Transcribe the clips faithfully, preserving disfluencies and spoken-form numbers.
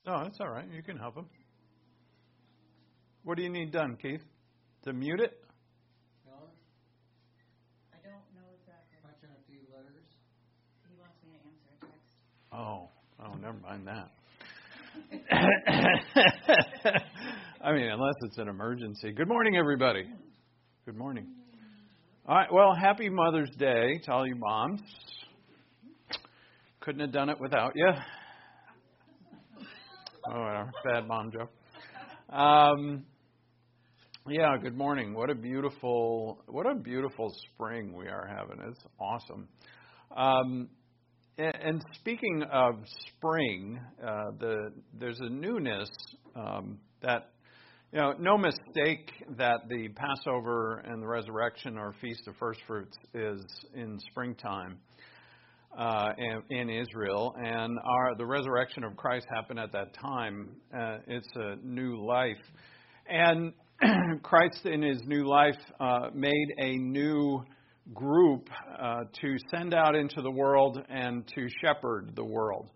Oh, that's all right. You can help him. What do you need done, Keith? To mute it? No. I don't know exactly. Punching a few letters. He wants me to answer a text. Oh, oh, never mind that. I mean, unless it's an emergency. Good morning, everybody. Good morning. All right, well, happy Mother's Day to all you moms. Couldn't have done it without you. Oh, whatever. Bad mom joke. Um, yeah, good morning. What a beautiful, what a beautiful spring we are having. It's awesome. Um, and, and speaking of spring, uh, the there's a newness um, that, you know, no mistake that the Passover and the Resurrection or Feast of First Fruits is in springtime. Uh, in, in Israel, and our the resurrection of Christ happened at that time. Uh, it's a new life, and Christ in His new life uh, made a new group uh, to send out into the world and to shepherd the world.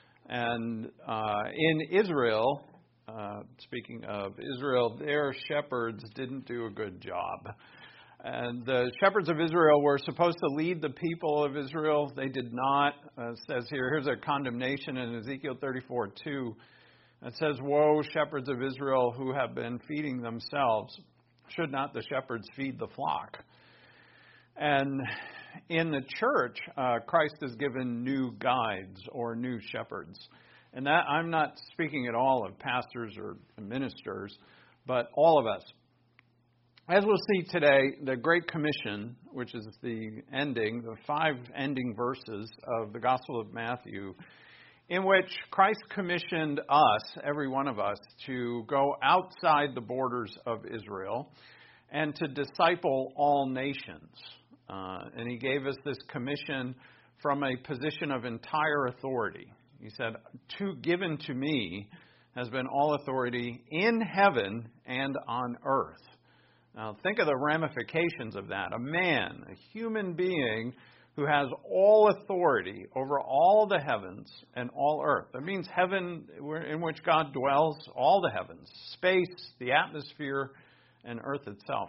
And uh, in Israel, uh, speaking of Israel, their shepherds didn't do a good job. And the shepherds of Israel were supposed to lead the people of Israel. They did not. Uh, it says here, here's a condemnation in Ezekiel thirty-four two. It says, "Woe, shepherds of Israel who have been feeding themselves. Should not the shepherds feed the flock?" And in the church, uh, Christ has given new guides or new shepherds. And that I'm not speaking at all of pastors or ministers, but all of us. As we'll see today, the Great Commission, which is the ending, the five ending verses of the Gospel of Matthew, in which Christ commissioned us, every one of us, to go outside the borders of Israel and to disciple all nations. Uh, and He gave us this commission from a position of entire authority. He said, "To given to me has been all authority in heaven and on earth." Now, think of the ramifications of that. A man, a human being who has all authority over all the heavens and all earth. That means heaven in which God dwells, all the heavens, space, the atmosphere, and earth itself.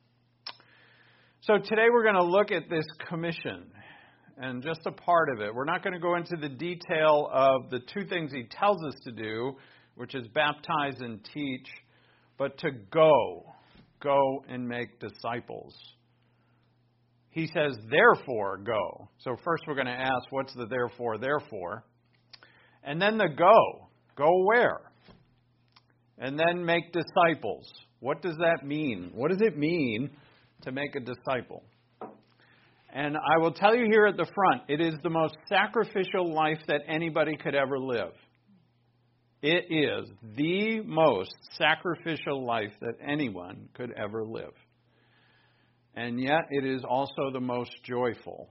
So today we're going to look at this commission and just a part of it. We're not going to go into the detail of the two things He tells us to do, which is baptize and teach, but to go. Go and make disciples. He says, therefore, go. So first we're going to ask, what's the therefore, therefore? And then the go. Go where? And then make disciples. What does that mean? What does it mean to make a disciple? And I will tell you here at the front, it is the most sacrificial life that anybody could ever live. It is the most sacrificial life that anyone could ever live. And yet it is also the most joyful.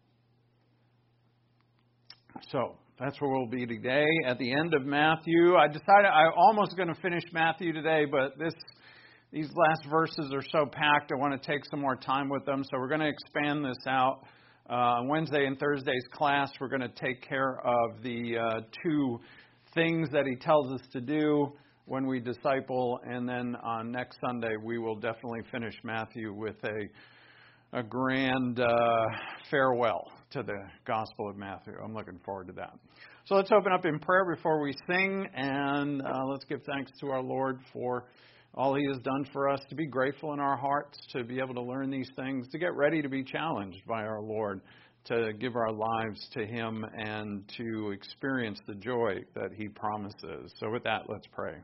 So that's where we'll be today at the end of Matthew. I decided I almost going to finish Matthew today, but this these last verses are so packed, I want to take some more time with them. So we're going to expand this out. Uh, on Wednesday and Thursday's class, we're going to take care of the uh, two things that He tells us to do when we disciple, and then on next Sunday we will definitely finish Matthew with a a grand uh, farewell to the Gospel of Matthew. I'm looking forward to that. So let's open up in prayer before we sing, and uh, let's give thanks to our Lord for all He has done for us, to be grateful in our hearts, to be able to learn these things, to get ready to be challenged by our Lord, to give our lives to Him and to experience the joy that He promises. So with that, let's pray.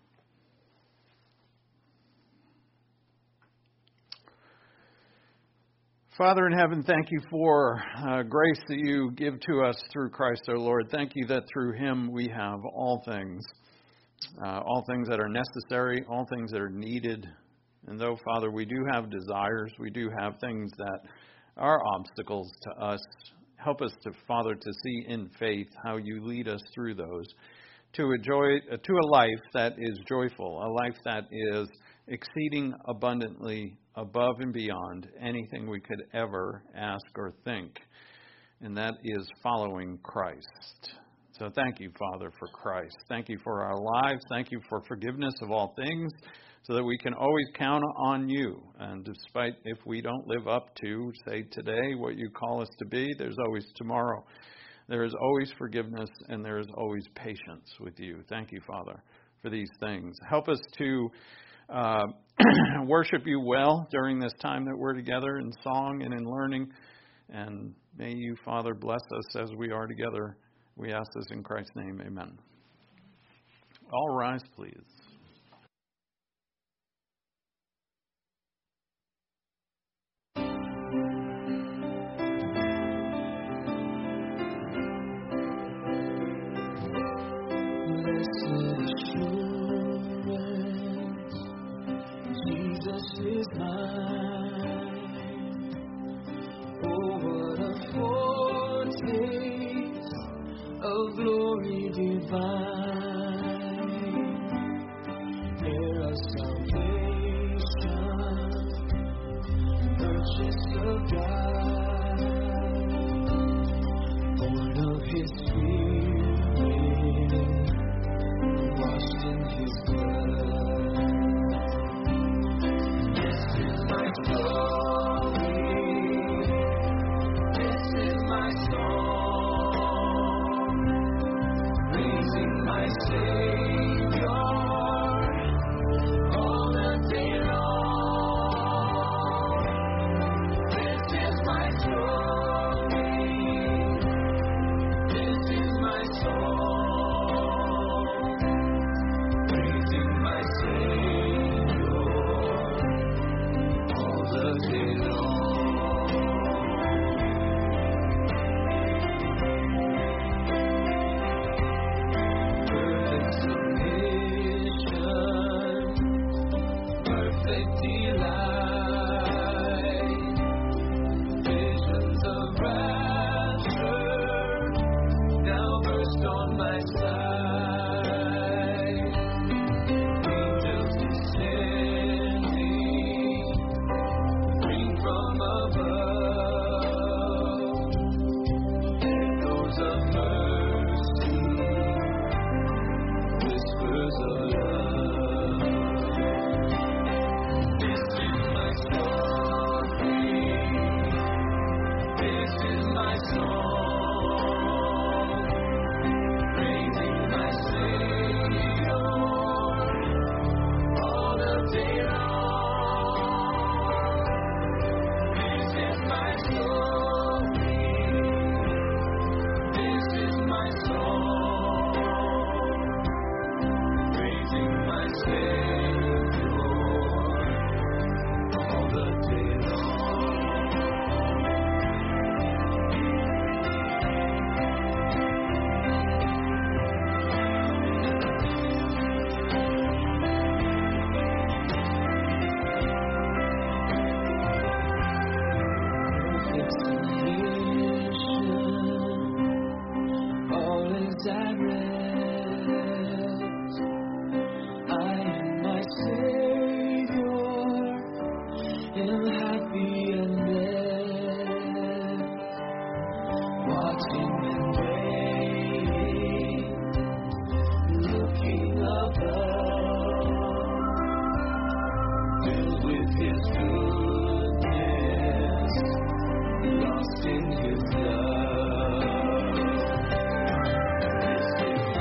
Father in heaven, thank You for uh, grace that You give to us through Christ our Lord. Thank You that through Him we have all things, uh, all things that are necessary, all things that are needed. And though, Father, we do have desires, we do have things that are obstacles to us. Help us to, Father, to see in faith how You lead us through those to a joy, to a life that is joyful, a life that is exceeding abundantly above and beyond anything we could ever ask or think. And that is following Christ. So thank you, Father, for Christ. Thank you for our lives. Thank you for forgiveness of all things, so that we can always count on you. And despite if we don't live up to, say, today, what you call us to be, there's always tomorrow. There is always forgiveness, and there is always patience with you. Thank you, Father, for these things. Help us to uh, worship you well during this time that we're together in song and in learning. And may you, Father, bless us as we are together. We ask this in Christ's name. Amen. All rise, please. Blessed assurance, Jesus is mine. Oh, what a foretaste of glory divine, heir of salvation, purchase of God, born of His Spirit, washed in His blood. This is my story. This is my song, praising my Savior all the day long. This is my story. This is my song, praising my Savior all the day long. Perfect submission, perfect delight, visions of rapture now burst on my side. Angels descending, bring from above, echoes of mercy, whispers of love. This is my story. This is my song, praising my Savior all the day long. This is my story. This is my song, praising my Savior all the day long. Perfect submission, all is at rest. I am my Savior, am happy and blessed, watching and waiting, looking above, filled with His goodness, lost in His love. This is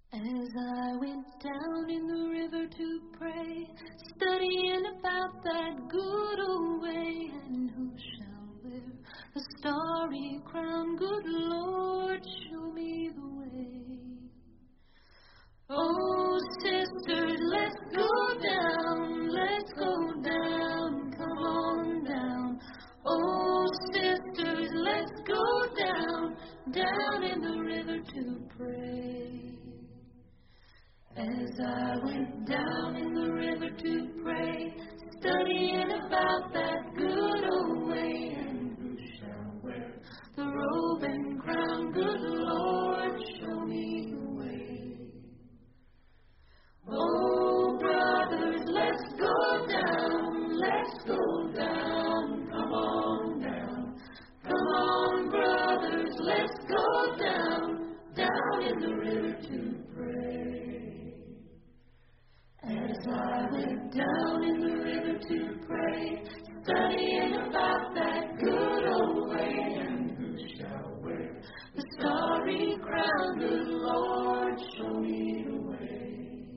As I went down in the river to pray, studying about that good old way, and who shall wear the starry crown? Good Lord, show me the way. Oh, sisters, let's go down, let's go down, come on down. Oh, sisters, let's go down, down in the river to pray. As I went down in the river to pray, studying about that good old way, and who shall wear the robe and crown? Good Lord, show me the way. Oh, brothers, let's go down, let's go down, come on down. Come on, brothers, let's go down, down in the river to pray. As I went down in the river to pray, studying about that good old way, and who shall wear the starry crown? Good Lord, show me the way.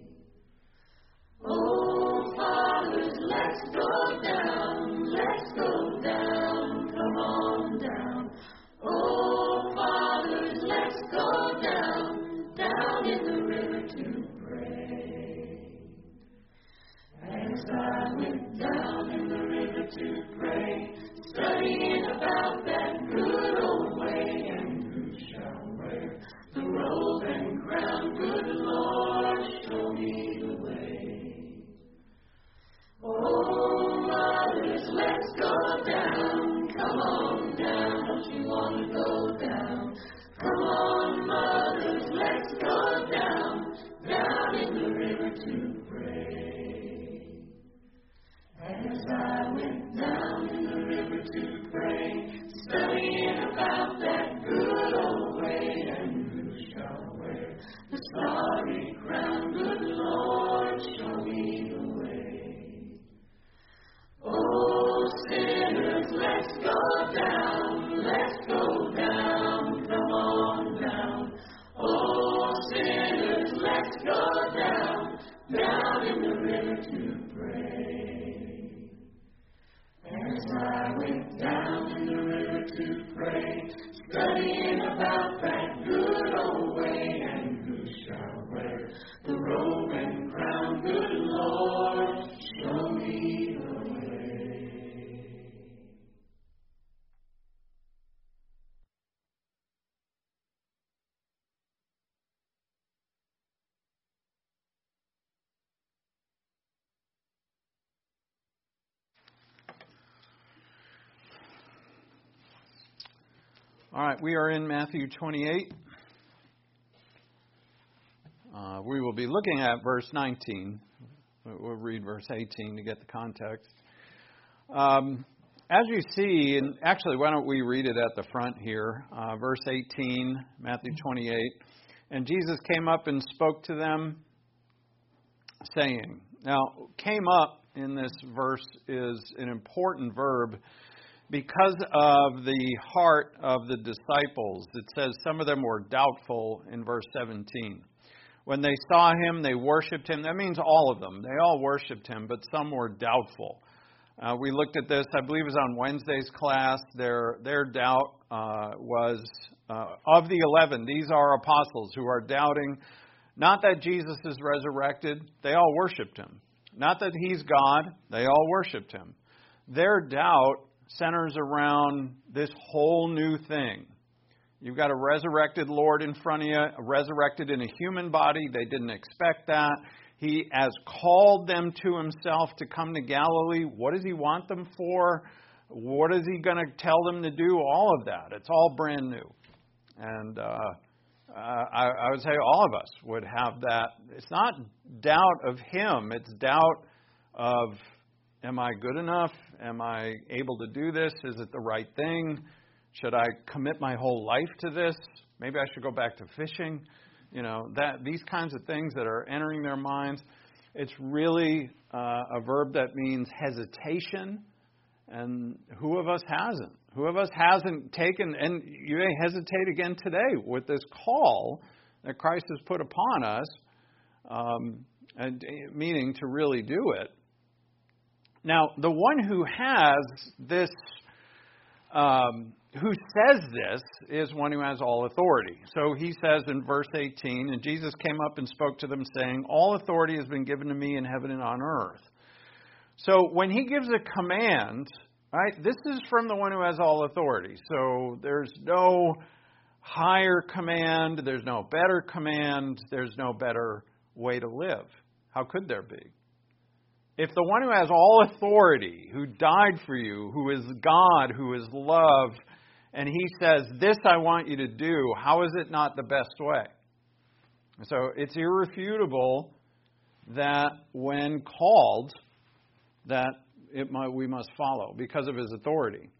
Oh, fathers, let's go down, let's go down, come on down. Oh, fathers, let's go down, down in the river to pray. As I went down in the river to pray, studying about that good old way, and who shall wear the robe and crown? Good Lord, show me the way. Oh, mothers, let's go down, come on down, don't you want to go down? Come on, mothers, let's go down, down in the river to pray. As I went down in the river to pray, studying about that good old way, and who shall wear the starry crown? Good Lord, show me the way. Oh, sinners, let's go down, let's go down, come on down. Oh, sinners, let's go down, down in the river to pray. As I went down in the river to pray, studying about that good old way, and who shall wear the robe and crown? Good Lord, show me the way. All right, we are in Matthew twenty-eight. Uh, we will be looking at verse nineteen. We'll read verse eighteen to get the context. Um, as you see, and actually, why don't we read it at the front here? Uh, verse eighteen, Matthew twenty-eight. And Jesus came up and spoke to them, saying. Now, came up in this verse is an important verb because of the heart of the disciples. It says some of them were doubtful in verse seventeen. When they saw him, they worshipped him. That means all of them. They all worshipped him, but some were doubtful. Uh, we looked at this, I believe it was on Wednesday's class. Their their doubt uh, was, uh, of the eleven, these are apostles who are doubting, not that Jesus is resurrected, they all worshipped him. Not that he's God, they all worshipped him. Their doubt centers around this whole new thing. You've got a resurrected Lord in front of you, resurrected in a human body. They didn't expect that. He has called them to himself to come to Galilee. What does he want them for? What is he going to tell them to do? All of that. It's all brand new. And uh, uh, I, I would say all of us would have that. It's not doubt of him. It's doubt of, am I good enough? Am I able to do this? Is it the right thing? Should I commit my whole life to this? Maybe I should go back to fishing. You know, that these kinds of things that are entering their minds. It's really uh, a verb that means hesitation. And who of us hasn't? Who of us hasn't taken, and you may hesitate again today with this call that Christ has put upon us, um, and, meaning to really do it. Now, the one who has this, um, who says this, is one who has all authority. So he says in verse eighteen, and Jesus came up and spoke to them, saying, all authority has been given to me in heaven and on earth. So when he gives a command, right, this is from the one who has all authority. So there's no higher command, there's no better command, there's no better way to live. How could there be? If the one who has all authority, who died for you, who is God, who is love, and he says, this I want you to do, how is it not the best way? So it's irrefutable that when called, that it might, we must follow because of his authority.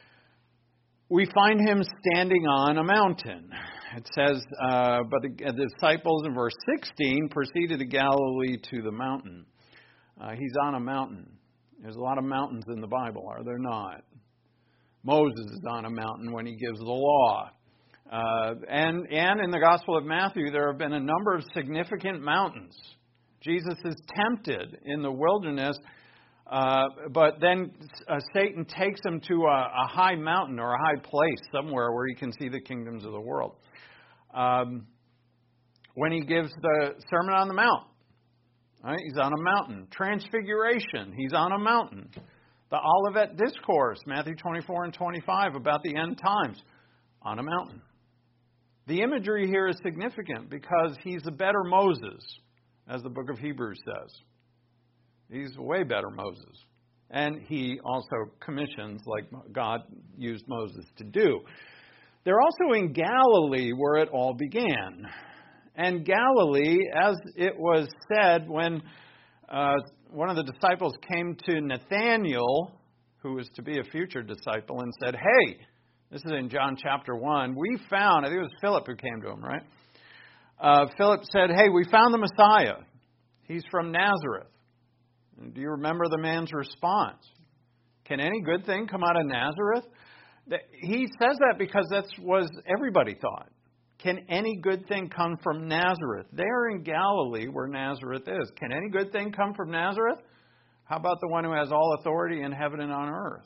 We find him standing on a mountain. It says, uh, but the, the disciples in verse sixteen proceeded to Galilee to the mountain. Uh, he's on a mountain. There's a lot of mountains in the Bible, are there not? Moses is on a mountain when he gives the law. Uh, and, and in the Gospel of Matthew, there have been a number of significant mountains. Jesus is tempted in the wilderness, uh, but then uh, Satan takes him to a, a high mountain or a high place somewhere where he can see the kingdoms of the world. Um, when he gives the Sermon on the Mount, right, he's on a mountain. Transfiguration, he's on a mountain. The Olivet Discourse, Matthew twenty-four and twenty-five, about the end times, on a mountain. The imagery here is significant because he's a better Moses, as the book of Hebrews says. He's a way better Moses. And he also commissions like God used Moses to do. They're also in Galilee where it all began. And Galilee, as it was said when uh, one of the disciples came to Nathanael, who was to be a future disciple, and said, hey, this is in John chapter one, we found, I think it was Philip who came to him, right? Uh, Philip said, hey, we found the Messiah. He's from Nazareth. And do you remember the man's response? Can any good thing come out of Nazareth? He says that because that's what everybody thought. Can any good thing come from Nazareth? They're in Galilee where Nazareth is. Can any good thing come from Nazareth? How about the one who has all authority in heaven and on earth?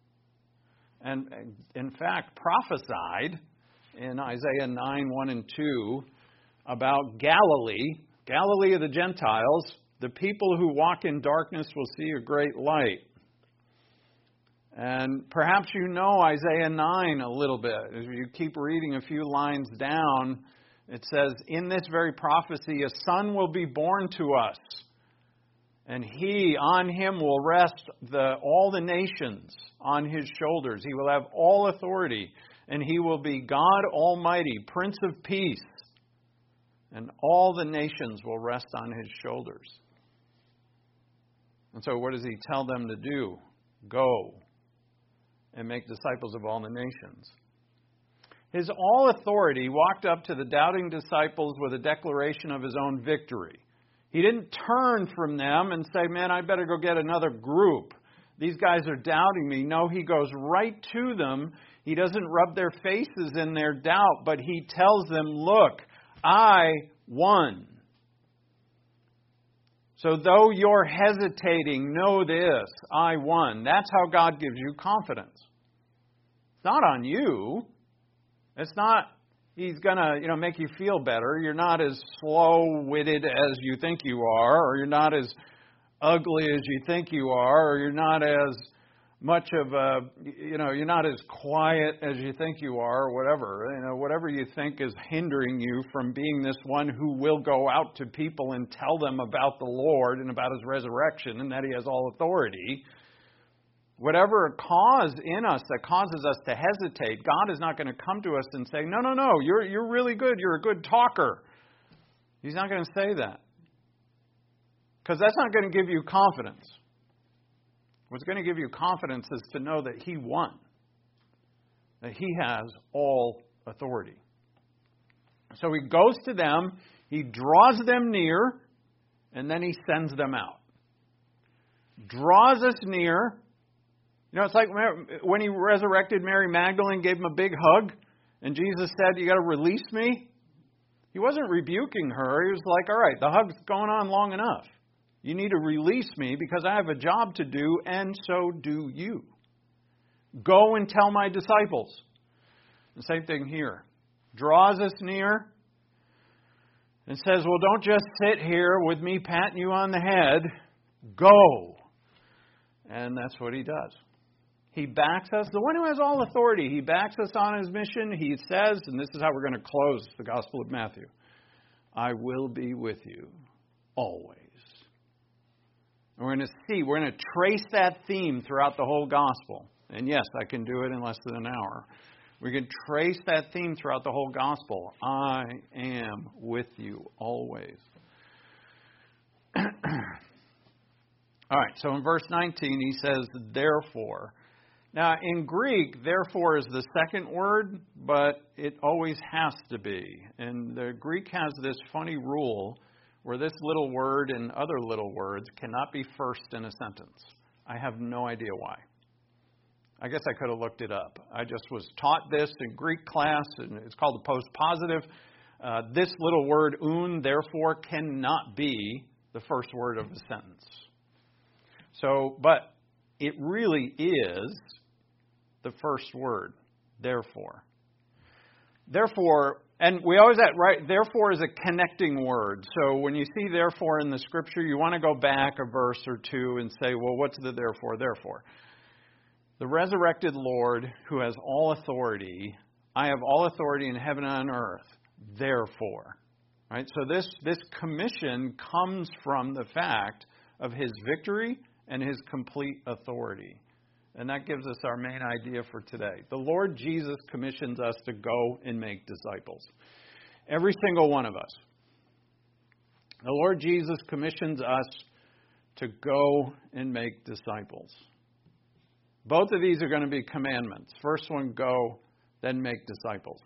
And in fact, prophesied in Isaiah nine, one and two about Galilee, Galilee of the Gentiles, the people who walk in darkness will see a great light. And perhaps you know Isaiah nine a little bit. As you keep reading a few lines down, it says, in this very prophecy, a son will be born to us, and he, on him will rest the, all the nations on his shoulders. He will have all authority, and he will be God Almighty, Prince of Peace, and all the nations will rest on his shoulders. And so what does he tell them to do? Go and make disciples of all the nations. His all authority walked up to the doubting disciples with a declaration of his own victory. He didn't turn from them and say, man, I better go get another group. These guys are doubting me. No, he goes right to them. He doesn't rub their faces in their doubt, but he tells them, look, I won. So though you're hesitating, know this, I won. That's how God gives you confidence. It's not on you. It's not He's going to, you know, make you feel better. You're not as slow-witted as you think you are, or you're not as ugly as you think you are, or you're not as much of a, you know, you're not as quiet as you think you are, or whatever. You know, whatever you think is hindering you from being this one who will go out to people and tell them about the Lord and about His resurrection and that He has all authority. Whatever cause in us that causes us to hesitate, God is not going to come to us and say, no, no, no, you're you're really good. You're a good talker. He's not going to say that. Because that's not going to give you confidence. What's going to give you confidence is to know that He won. That He has all authority. So He goes to them, He draws them near, and then He sends them out. Draws us near. You know, it's like when He resurrected Mary Magdalene, gave him a big hug, and Jesus said, you got to release me. He wasn't rebuking her. He was like, all right, the hug's going on long enough. You need to release me because I have a job to do, and so do you. Go and tell my disciples. The same thing here. Draws us near and says, well, don't just sit here with me patting you on the head. Go. And that's what he does. He backs us, the one who has all authority. He backs us on his mission. He says, and this is how we're going to close the Gospel of Matthew, I will be with you always. And we're going to see, we're going to trace that theme throughout the whole Gospel. And yes, I can do it in less than an hour. We can trace that theme throughout the whole Gospel. I am with you always. All right, so in verse nineteen, he says, therefore. Now, in Greek, therefore is the second word, but it always has to be. And the Greek has this funny rule where this little word and other little words cannot be first in a sentence. I have no idea why. I guess I could have looked it up. I just was taught this in Greek class, and it's called the postpositive. Uh, this little word, un, therefore, cannot be the first word of a sentence. So, but it really is the first word, therefore. Therefore, and we always that right, therefore is a connecting word. So when you see therefore in the scripture, you want to go back a verse or two and say, well, what's the therefore, therefore? The resurrected Lord who has all authority, I have all authority in heaven and on earth, therefore. Right? So this, this commission comes from the fact of his victory and his complete authority. And that gives us our main idea for today. The Lord Jesus commissions us to go and make disciples. Every single one of us. The Lord Jesus commissions us to go and make disciples. Both of these are going to be commandments. First one, go, then make disciples.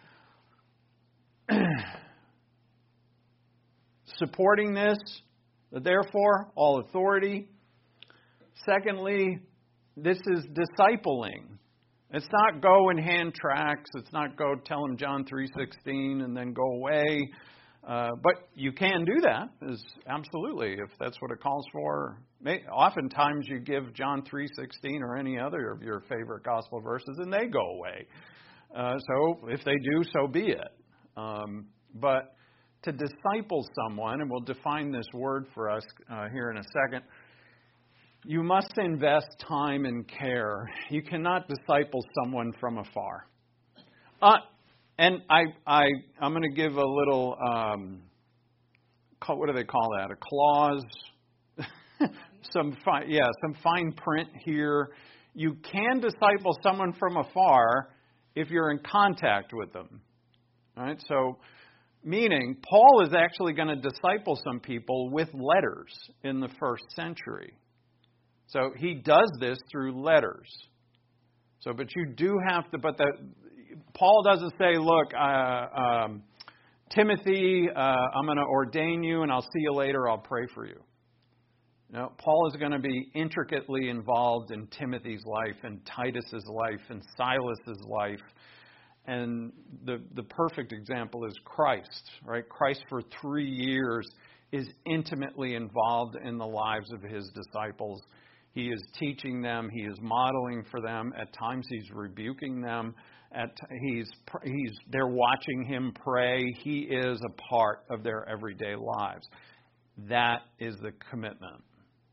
Supporting this, therefore, all authority. Secondly, this is discipling. It's not go and hand tracts. It's not go tell them John three sixteen and then go away. Uh, but you can do that, is absolutely, if that's what it calls for. May, oftentimes you give John three sixteen or any other of your favorite gospel verses and they go away. Uh, so if they do, so be it. Um, but to disciple someone, and we'll define this word for us uh, here in a second, you must invest time and care. You cannot disciple someone from afar. Uh, and I, I, I'm going to give a little, um, what do they call that? A clause? some fine, yeah, some fine print here. You can disciple someone from afar if you're in contact with them. All right? So, meaning, Paul is actually going to disciple some people with letters in the first century. So he does this through letters. So, but you do have to, but the, Paul doesn't say, look, uh, um, Timothy, uh, I'm going to ordain you and I'll see you later, I'll pray for you. No, Paul is going to be intricately involved in Timothy's life and Titus's life and Silas's life. And the, the perfect example is Christ, right? Christ for three years is intimately involved in the lives of his disciples. He is teaching them. He is modeling for them. At times, he's rebuking them. At he's he's they're watching him pray. He is a part of their everyday lives. That is the commitment.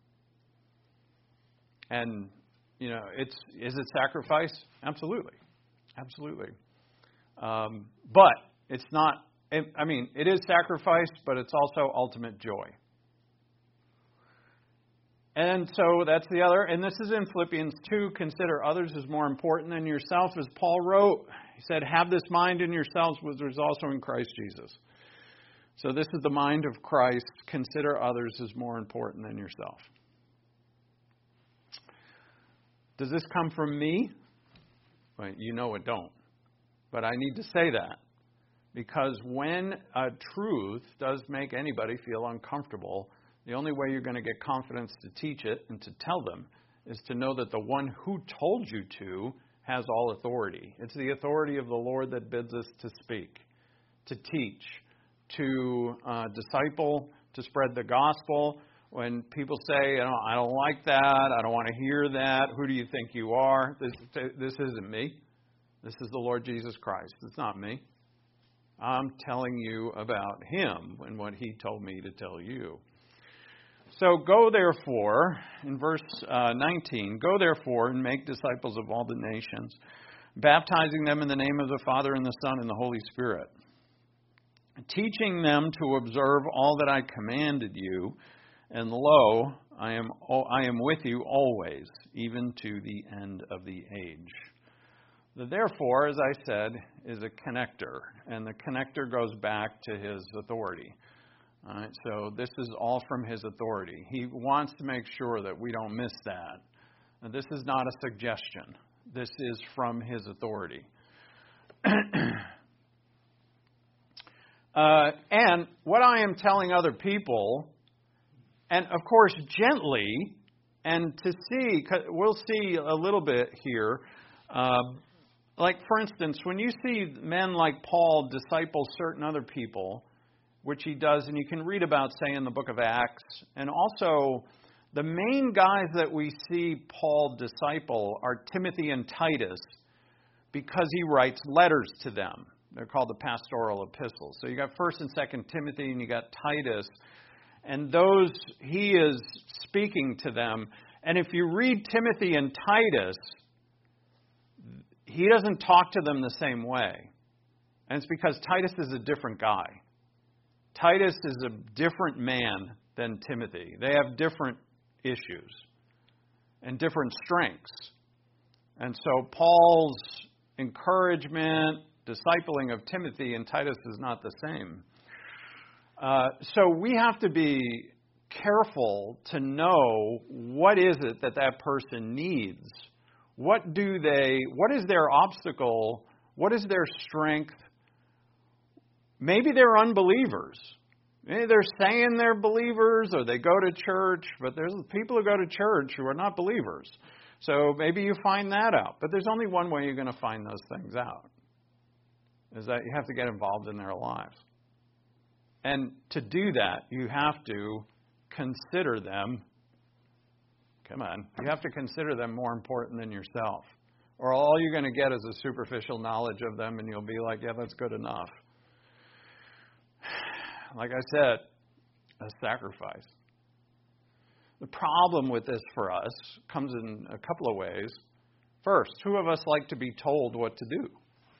And you know, it's is it sacrifice? Absolutely, absolutely. Um, but it's not. It, I mean, it is sacrifice, but it's also ultimate joy. And so that's the other, and this is in Philippians two, consider others as more important than yourself, as Paul wrote. He said, have this mind in yourselves, which was also in Christ Jesus. So this is the mind of Christ. Consider others as more important than yourself. Does this come from me? Well, you know it don't. But I need to say that. Because when a truth does make anybody feel uncomfortable, the only way you're going to get confidence to teach it and to tell them is to know that the one who told you to has all authority. It's the authority of the Lord that bids us to speak, to teach, to uh, disciple, to spread the gospel. When people say, I don't, I don't like that, I don't want to hear that, who do you think you are? This, this isn't me. This is the Lord Jesus Christ. It's not me. I'm telling you about Him and what He told me to tell you. So go therefore, in verse uh, nineteen, go therefore and make disciples of all the nations, baptizing them in the name of the Father and the Son and the Holy Spirit, teaching them to observe all that I commanded you. And lo, I am I am with you always, even to the end of the age. The therefore, as I said, is a connector, and the connector goes back to His authority. All right, so this is all from His authority. He wants to make sure that we don't miss that. Now, this is not a suggestion. This is from His authority. uh, and what I am telling other people, and of course gently, and to see, we'll see a little bit here. Uh, like, for instance, when you see men like Paul disciple certain other people, which he does, and you can read about, say, in the book of Acts, and also the main guys that we see Paul disciple are Timothy and Titus, because he writes letters to them. They're called the pastoral epistles. So you got First and Second Timothy, and you got Titus. And those, he is speaking to them. And if you read Timothy and Titus, he doesn't talk to them the same way. And it's because Titus is a different guy. Titus is a different man than Timothy. They have different issues and different strengths. And so Paul's encouragement, discipling of Timothy and Titus is not the same. Uh, so we have to be careful to know what is it that that person needs. What do they, what is their obstacle? What is their strength? Maybe they're unbelievers. Maybe they're saying they're believers or they go to church, but there's people who go to church who are not believers. So maybe you find that out. But there's only one way you're going to find those things out, is that you have to get involved in their lives. And to do that, you have to consider them. Come on. You have to consider them more important than yourself. Or all you're going to get is a superficial knowledge of them, and you'll be like, yeah, that's good enough. Like I said, a sacrifice. The problem with this for us comes in a couple of ways. First, who of us like to be told what to do?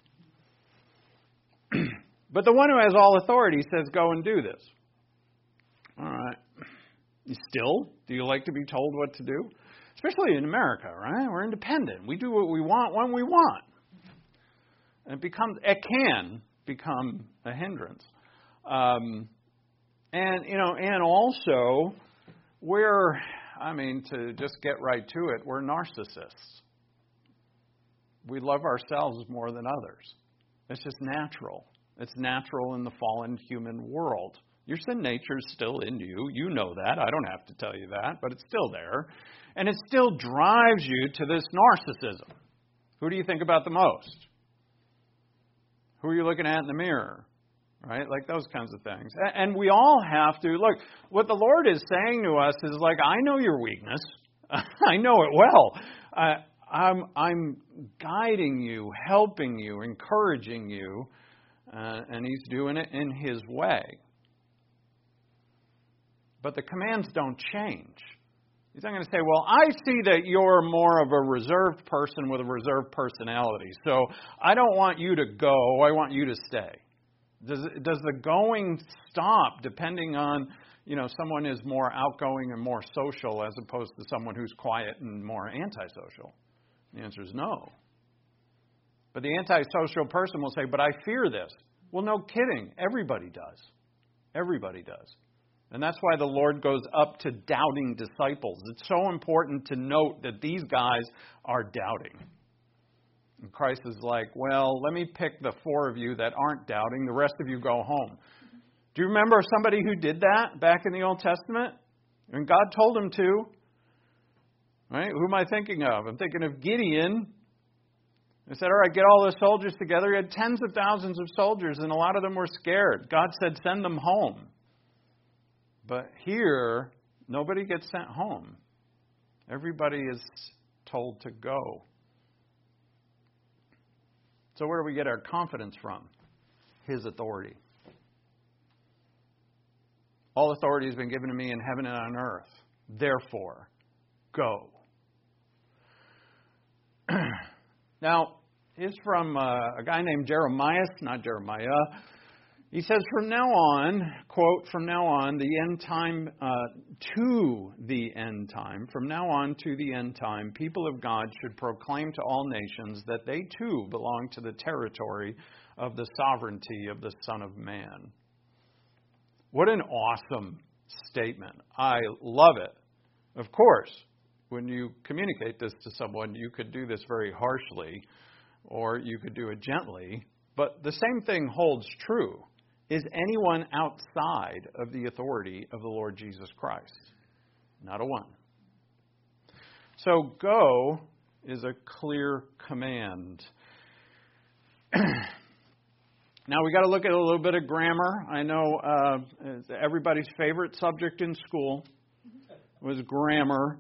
But the one who has all authority says, go and do this. All right. Still, do you like to be told what to do? Especially in America, right? We're independent. We do what we want when we want. And it becomes, it can become a hindrance. Um, and, you know, and also, we're, I mean, to just get right to it, we're narcissists. We love ourselves more than others. It's just natural. It's natural in the fallen human world. Your sin nature is still in you. You know that. I don't have to tell you that, but it's still there. And it still drives you to this narcissism. Who do you think about the most? Who are you looking at in the mirror? Right? Like those kinds of things. And we all have to, look, what the Lord is saying to us is like, I know your weakness. I know it well. I, I'm, I'm guiding you, helping you, encouraging you. Uh, and He's doing it in His way. But the commands don't change. He's not going to say, well, I see that you're more of a reserved person with a reserved personality, so I don't want you to go, I want you to stay. Does, does the going stop depending on, you know, someone is more outgoing and more social as opposed to someone who's quiet and more antisocial? The answer is no. But the antisocial person will say, but I fear this. Well, no kidding. Everybody does. Everybody does. And that's why the Lord goes up to doubting disciples. It's so important to note that these guys are doubting. And Christ is like, well, let me pick the four of you that aren't doubting. The rest of you go home. Do you remember somebody who did that back in the Old Testament? And God told him to. Right? Who am I thinking of? I'm thinking of Gideon. They said, all right, get all the soldiers together. He had tens of thousands of soldiers, and a lot of them were scared. God said, send them home. But here, nobody gets sent home. Everybody is told to go. So where do we get our confidence from? His authority. All authority has been given to me in heaven and on earth. Therefore, go. Now, here's from uh, a guy named Jeremiah, not Jeremiah. He says, from now on, quote, from now on, the end time, uh, to the end time, from now on to the end time, people of God should proclaim to all nations that they too belong to the territory of the sovereignty of the Son of Man. What an awesome statement. I love it. Of course, when you communicate this to someone, you could do this very harshly, or you could do it gently. But the same thing holds true. Is anyone outside of the authority of the Lord Jesus Christ? Not a one. So go is a clear command. Now we got to look at a little bit of grammar. I know uh, everybody's favorite subject in school was grammar.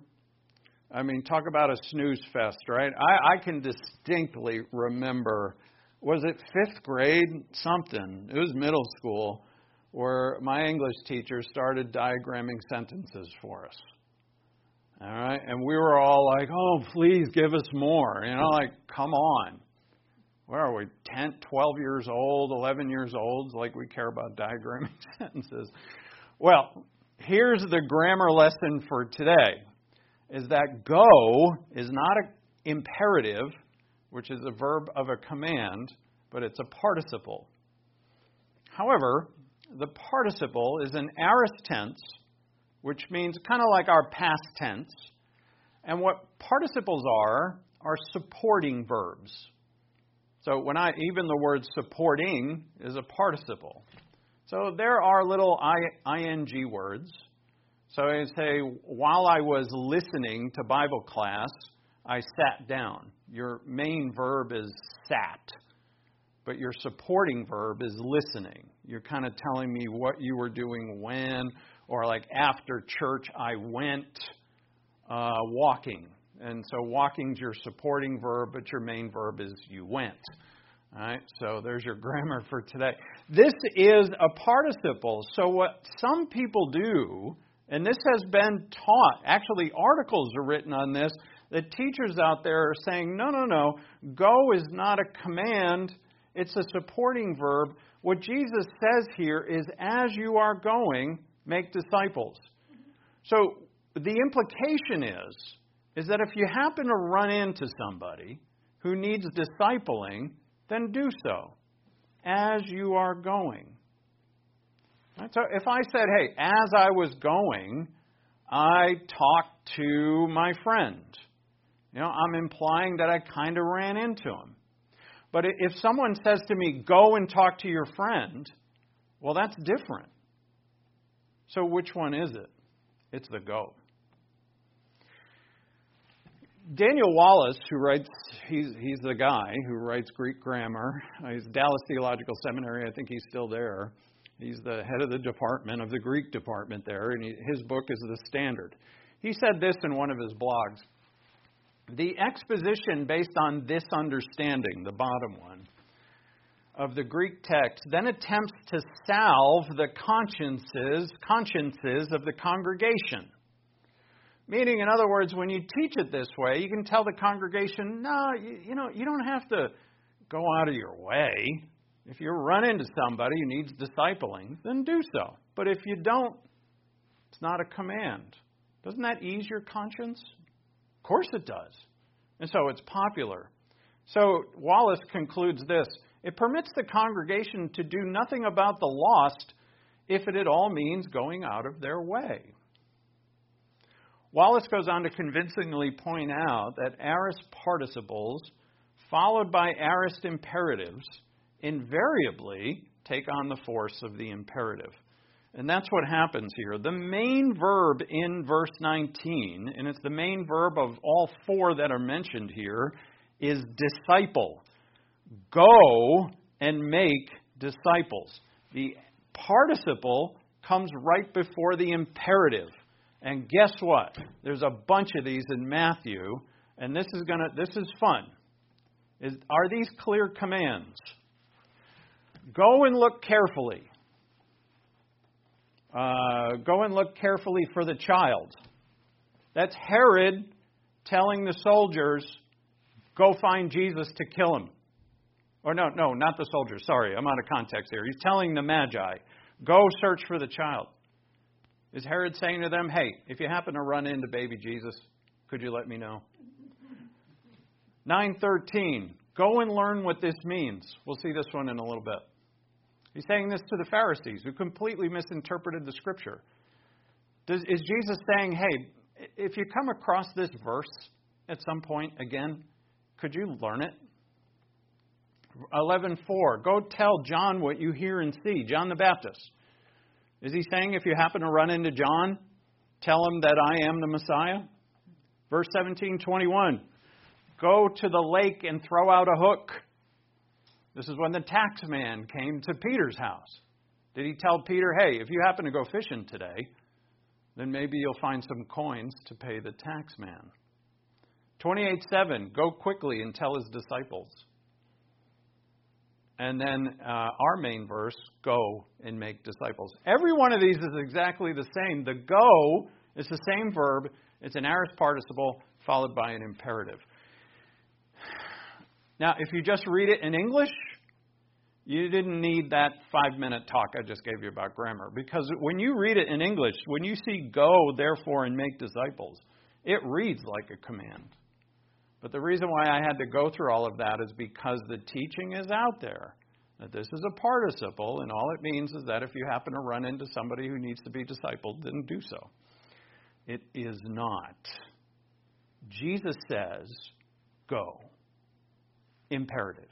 I mean, talk about a snooze fest, right? I, I can distinctly remember, was it fifth grade? Something. It was middle school, where my English teacher started diagramming sentences for us. All right? And we were all like, oh, please give us more. You know, like, come on. What are we, ten, twelve years old, eleven years old? Like we care about diagramming sentences. Well, here's the grammar lesson for today, is that go is not an imperative, which is a verb of a command, but it's a participle. However, the participle is an aorist tense, which means kind of like our past tense. And what participles are, are supporting verbs. So when I, even the word supporting is a participle. So there are little ing words. So I say, while I was listening to Bible class, I sat down. Your main verb is sat, but your supporting verb is listening. You're kind of telling me what you were doing when, or like after church I went uh, walking. And so walking's your supporting verb, but your main verb is you went. All right, so there's your grammar for today. This is a participle. So what some people do, and this has been taught, actually articles are written on this, that teachers out there are saying, no, no, no, go is not a command, it's a supporting verb. What Jesus says here is, as you are going, make disciples. So the implication is, is that if you happen to run into somebody who needs discipling, then do so as you are going. Right? So if I said, hey, as I was going, I talked to my friend, you know, I'm implying that I kind of ran into him. But if someone says to me, go and talk to your friend, well, that's different. So which one is it? It's the go. Daniel Wallace, who writes, he's he's the guy who writes Greek grammar. He's Dallas Theological Seminary. I think he's still there. He's the head of the department, of the Greek department there, and he, his book is The Standard. He said this in one of his blogs. The exposition based on this understanding, the bottom one, of the Greek text, then attempts to salve the consciences, consciences of the congregation. Meaning, in other words, when you teach it this way, you can tell the congregation, no, you, you know, you don't have to go out of your way. If you run into somebody who needs discipling, then do so. But if you don't, it's not a command. Doesn't that ease your conscience? Of course it does. And so it's popular. So Wallace concludes this. It permits the congregation to do nothing about the lost if it at all means going out of their way. Wallace goes on to convincingly point out that aorist participles followed by aorist imperatives invariably take on the force of the imperative. And that's what happens here. The main verb in verse nineteen, and it's the main verb of all four that are mentioned here, is disciple. Go and make disciples. The participle comes right before the imperative. And guess what? There's a bunch of these in Matthew, and this is gonna this is fun. Is, are these clear commands? Go and look carefully. Uh, go and look carefully for the child. That's Herod telling the soldiers, go find Jesus to kill him. Or no, no, not the soldiers. Sorry, I'm out of context here. He's telling the Magi, go search for the child. Is Herod saying to them, hey, if you happen to run into baby Jesus, could you let me know? nine thirteen, go and learn what this means. We'll see this one in a little bit. He's saying this to the Pharisees who completely misinterpreted the Scripture. Does, is Jesus saying, hey, if you come across this verse at some point again, could you learn it? eleven four, go tell John what you hear and see, John the Baptist. Is he saying if you happen to run into John, tell him that I am the Messiah? Verse seventeen twenty-one, go to the lake and throw out a hook. This is when the tax man came to Peter's house. Did he tell Peter, hey, if you happen to go fishing today, then maybe you'll find some coins to pay the tax man? twenty-eight seven, go quickly and tell his disciples. And then uh, our main verse, go and make disciples. Every one of these is exactly the same. The go is the same verb. It's an aorist participle followed by an imperative. Now, if you just read it in English, you didn't need that five-minute talk I just gave you about grammar. Because when you read it in English, when you see go, therefore, and make disciples, it reads like a command. But the reason why I had to go through all of that is because the teaching is out there that this is a participle, and all it means is that if you happen to run into somebody who needs to be discipled, then do so. It is not. Jesus says, go. Imperative.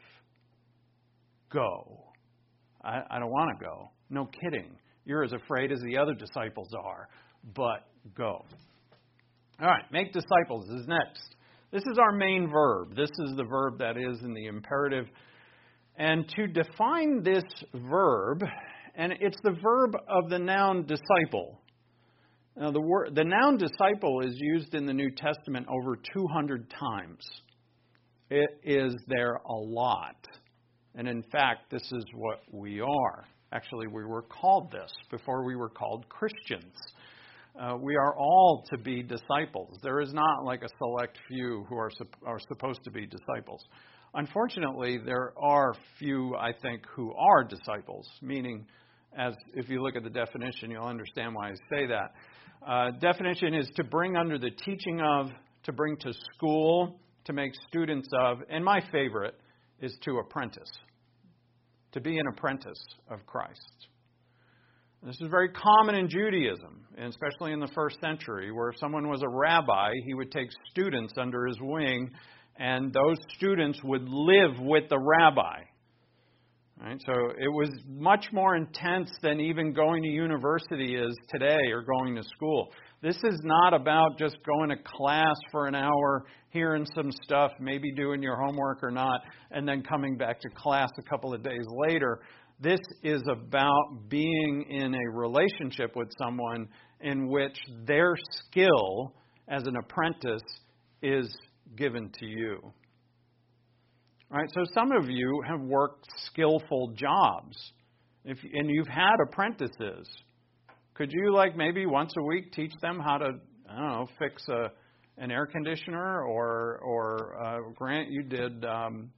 Go. I, I don't want to go. No kidding. You're as afraid as the other disciples are, but go. All right, make disciples is next. This is our main verb. This is the verb that is in the imperative. And to define this verb, and it's the verb of the noun disciple. Now, the word, the noun disciple is used in the New Testament over two hundred times. It is there a lot. And in fact, this is what we are. Actually, we were called this before we were called Christians. Uh, we are all to be disciples. There is not like a select few who are are supposed to be disciples. Unfortunately, there are few, I think, who are disciples, meaning, as if you look at the definition, you'll understand why I say that. Uh, definition is to bring under the teaching of, to bring to school, to make students of, and my favorite is to apprentice, to be an apprentice of Christ. This is very common in Judaism, and especially in the first century, where if someone was a rabbi, he would take students under his wing, and those students would live with the rabbi. Right? So it was much more intense than even going to university is today or going to school. This is not about just going to class for an hour, hearing some stuff, maybe doing your homework or not, and then coming back to class a couple of days later. This is about being in a relationship with someone in which their skill as an apprentice is given to you. All right, so some of you have worked skillful jobs, if, and you've had apprentices. Could you, like, maybe once a week teach them how to, I don't know, fix a, an air conditioner, or, or uh, Grant, you did um,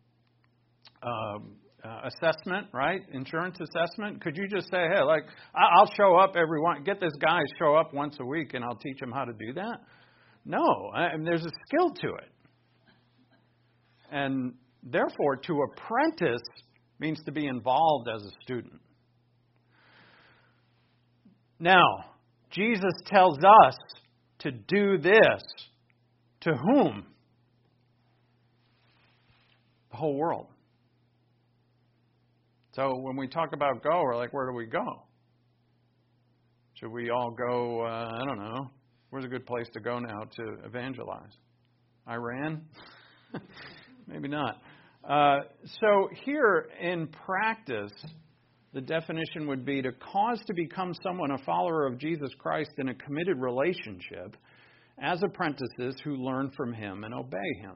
um, uh, assessment, right? Insurance assessment. Could you just say, hey, like, I'll show up every one, get this guy show up once a week, and I'll teach him how to do that? No, I mean, there's a skill to it. And therefore, to apprentice means to be involved as a student. Now, Jesus tells us to do this. To whom? The whole world. So when we talk about go, we're like, where do we go? Should we all go, uh, I don't know, where's a good place to go now to evangelize? Iran? maybe not. Uh, so here in practice, the definition would be to cause to become someone a follower of Jesus Christ in a committed relationship as apprentices who learn from him and obey him.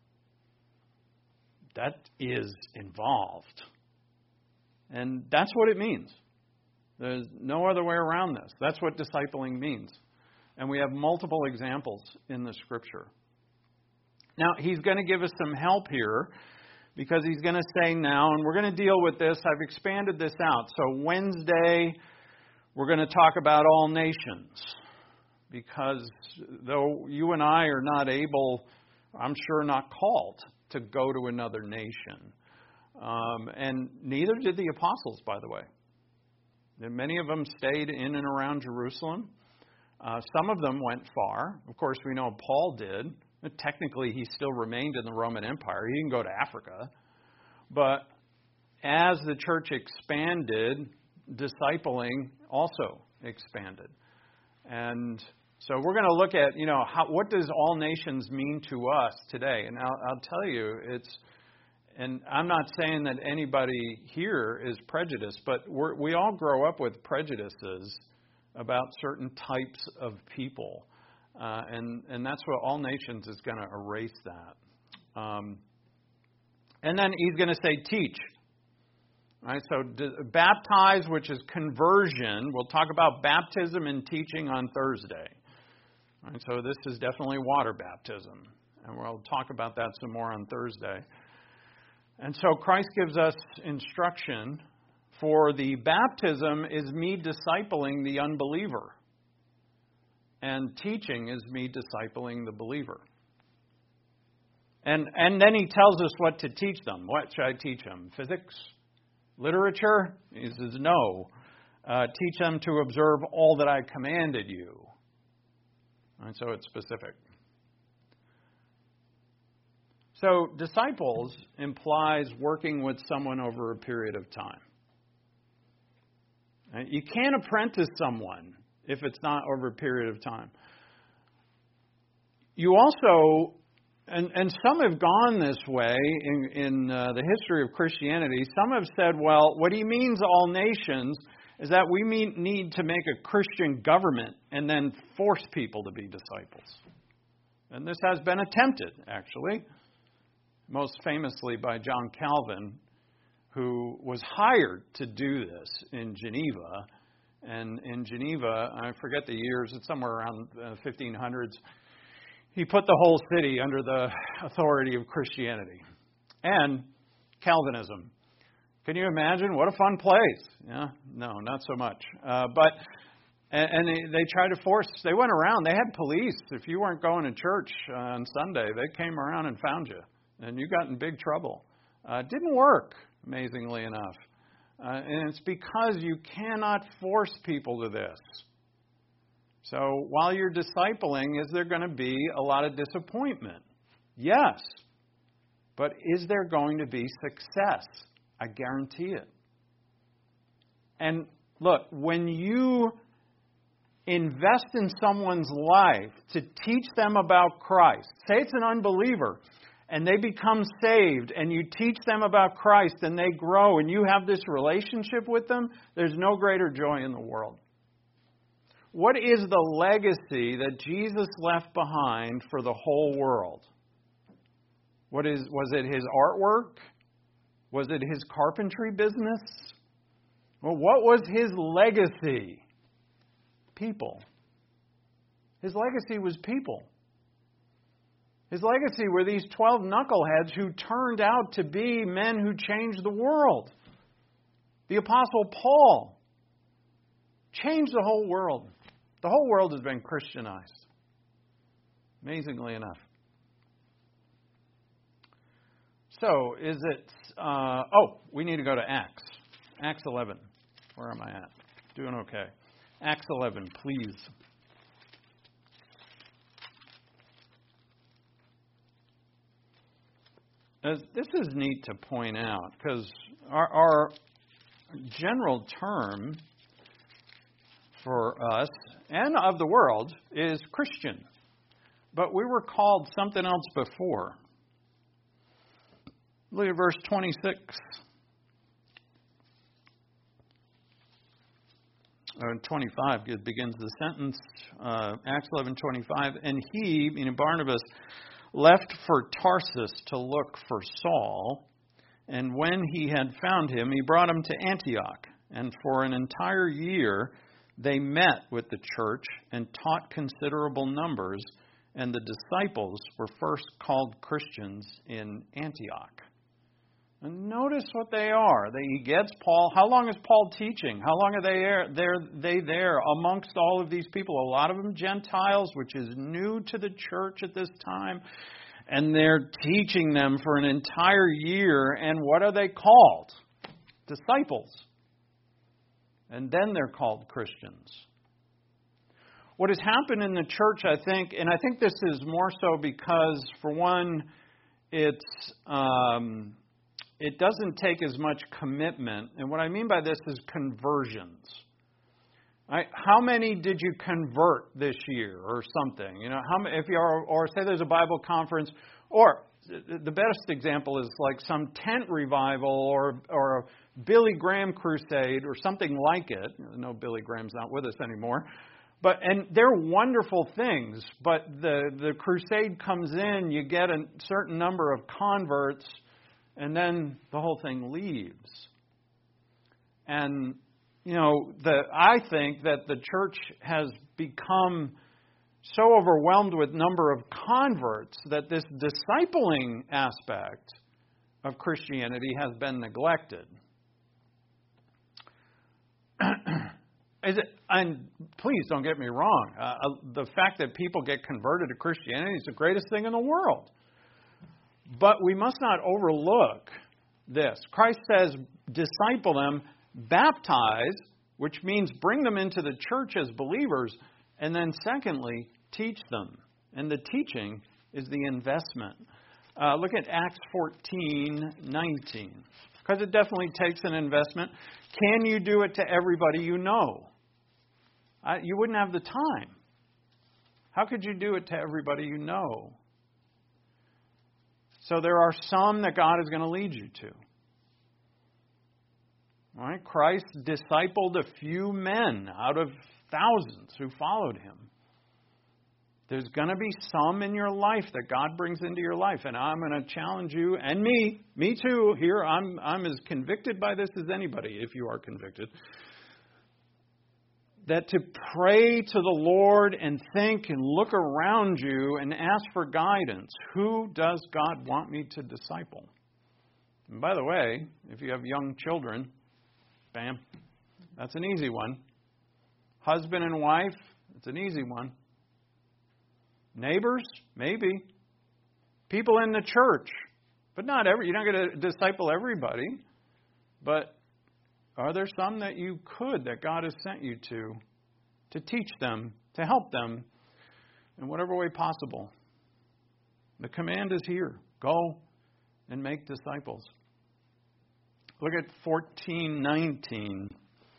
That is involved. And that's what it means. There's no other way around this. That's what discipling means. And we have multiple examples in the Scripture. Now, he's going to give us some help here because he's going to say now, and we're going to deal with this. I've expanded this out. So Wednesday, we're going to talk about all nations. Because though you and I are not able, I'm sure not called to go to another nation. Um, and neither did the apostles, by the way. And many of them stayed in and around Jerusalem. Uh, some of them went far. Of course, we know Paul did. Technically, he still remained in the Roman Empire. He didn't go to Africa. But as the church expanded, discipling also expanded. And so we're going to look at, you know, how, what does all nations mean to us today? And I'll, I'll tell you, it's, and I'm not saying that anybody here is prejudiced, but we're, we all grow up with prejudices about certain types of people. Uh, and, and that's what all nations is going to erase that. Um, and then he's going to say teach. Right, so d- baptize, which is conversion. We'll talk about baptism and teaching on Thursday. Right, so this is definitely water baptism. And we'll talk about that some more on Thursday. And so Christ gives us instruction for the baptism is me discipling the unbeliever. And teaching is me discipling the believer. And, and then he tells us what to teach them. What should I teach them? Physics? Literature? He says, no. Uh, teach them to observe all that I commanded you. And so it's specific. So disciples implies working with someone over a period of time. And you can't apprentice someone if it's not over a period of time. You also, and, and some have gone this way in, in uh, the history of Christianity, some have said, well, what he means all nations is that we mean, need to make a Christian government and then force people to be disciples. And this has been attempted, actually, most famously by John Calvin, who was hired to do this in Geneva. And in Geneva, I forget the years, it's somewhere around the fifteen hundreds, he put the whole city under the authority of Christianity and Calvinism. Can you imagine? What a fun place. Yeah, no, not so much. Uh, but, and, and they, they tried to force, they went around, they had police. If you weren't going to church on Sunday, they came around and found you. And you got in big trouble. Uh, it didn't work, amazingly enough. Uh, and it's because you cannot force people to this. So while you're discipling, is there going to be a lot of disappointment? Yes. But is there going to be success? I guarantee it. And look, when you invest in someone's life to teach them about Christ, say it's an unbeliever, and they become saved, and you teach them about Christ, and they grow, and you have this relationship with them, there's no greater joy in the world. What is the legacy that Jesus left behind for the whole world? What is, was it his artwork? Was it his carpentry business? Well, what was his legacy? People. His legacy was people. His legacy were these twelve knuckleheads who turned out to be men who changed the world. The Apostle Paul changed the whole world. The whole world has been Christianized. Amazingly enough. So, is it... Uh, oh, we need to go to Acts. Acts eleven. Where am I at? Doing okay. Acts eleven, please. As, this is neat to point out because our, our general term for us and of the world is Christian. But we were called something else before. Look at verse twenty-six. Or twenty-five, it begins the sentence, uh, Acts eleven twenty-five. And he, meaning Barnabas, left for Tarsus to look for Saul. And when he had found him, he brought him to Antioch. And for an entire year they met with the church and taught considerable numbers. And the disciples were first called Christians in Antioch. And notice what they are. They, he gets Paul. How long is Paul teaching? How long are they there, they're, they there amongst all of these people? A lot of them Gentiles, which is new to the church at this time. And they're teaching them for an entire year. And what are they called? Disciples. And then they're called Christians. What has happened in the church, I think, and I think this is more so because, for one, it's... Um, It doesn't take as much commitment. And what I mean by this is conversions. Right? How many did you convert this year or something? You know, how many, if you are, or say there's a Bible conference, or the best example is like some tent revival or or a Billy Graham crusade or something like it. No, Billy Graham's not with us anymore. But and they're wonderful things. But the the crusade comes in, you get a certain number of converts. And then the whole thing leaves. And, you know, the, I think that the church has become so overwhelmed with number of converts that this discipling aspect of Christianity has been neglected. Is it, and please don't get me wrong. Uh, the fact that people get converted to Christianity is the greatest thing in the world. But we must not overlook this. Christ says, disciple them, baptize, which means bring them into the church as believers, and then secondly, teach them. And the teaching is the investment. Uh, look at Acts fourteen nineteen, because it definitely takes an investment. Can you do it to everybody you know? I, you wouldn't have the time. How could you do it to everybody you know? So there are some that God is going to lead you to. All right? Christ discipled a few men out of thousands who followed him. There's going to be some in your life that God brings into your life. And I'm going to challenge you, and me, me too, here, I'm, I'm as convicted by this as anybody, if you are convicted, that to pray to the Lord and think and look around you and ask for guidance. Who does God want me to disciple? And by the way, if you have young children, bam, that's an easy one. Husband and wife, it's an easy one. Neighbors, maybe. People in the church, but not every. You're not going to disciple everybody, but are there some that you could, that God has sent you to, to teach them, to help them in whatever way possible? The command is here. Go and make disciples. Look at fourteen nineteen.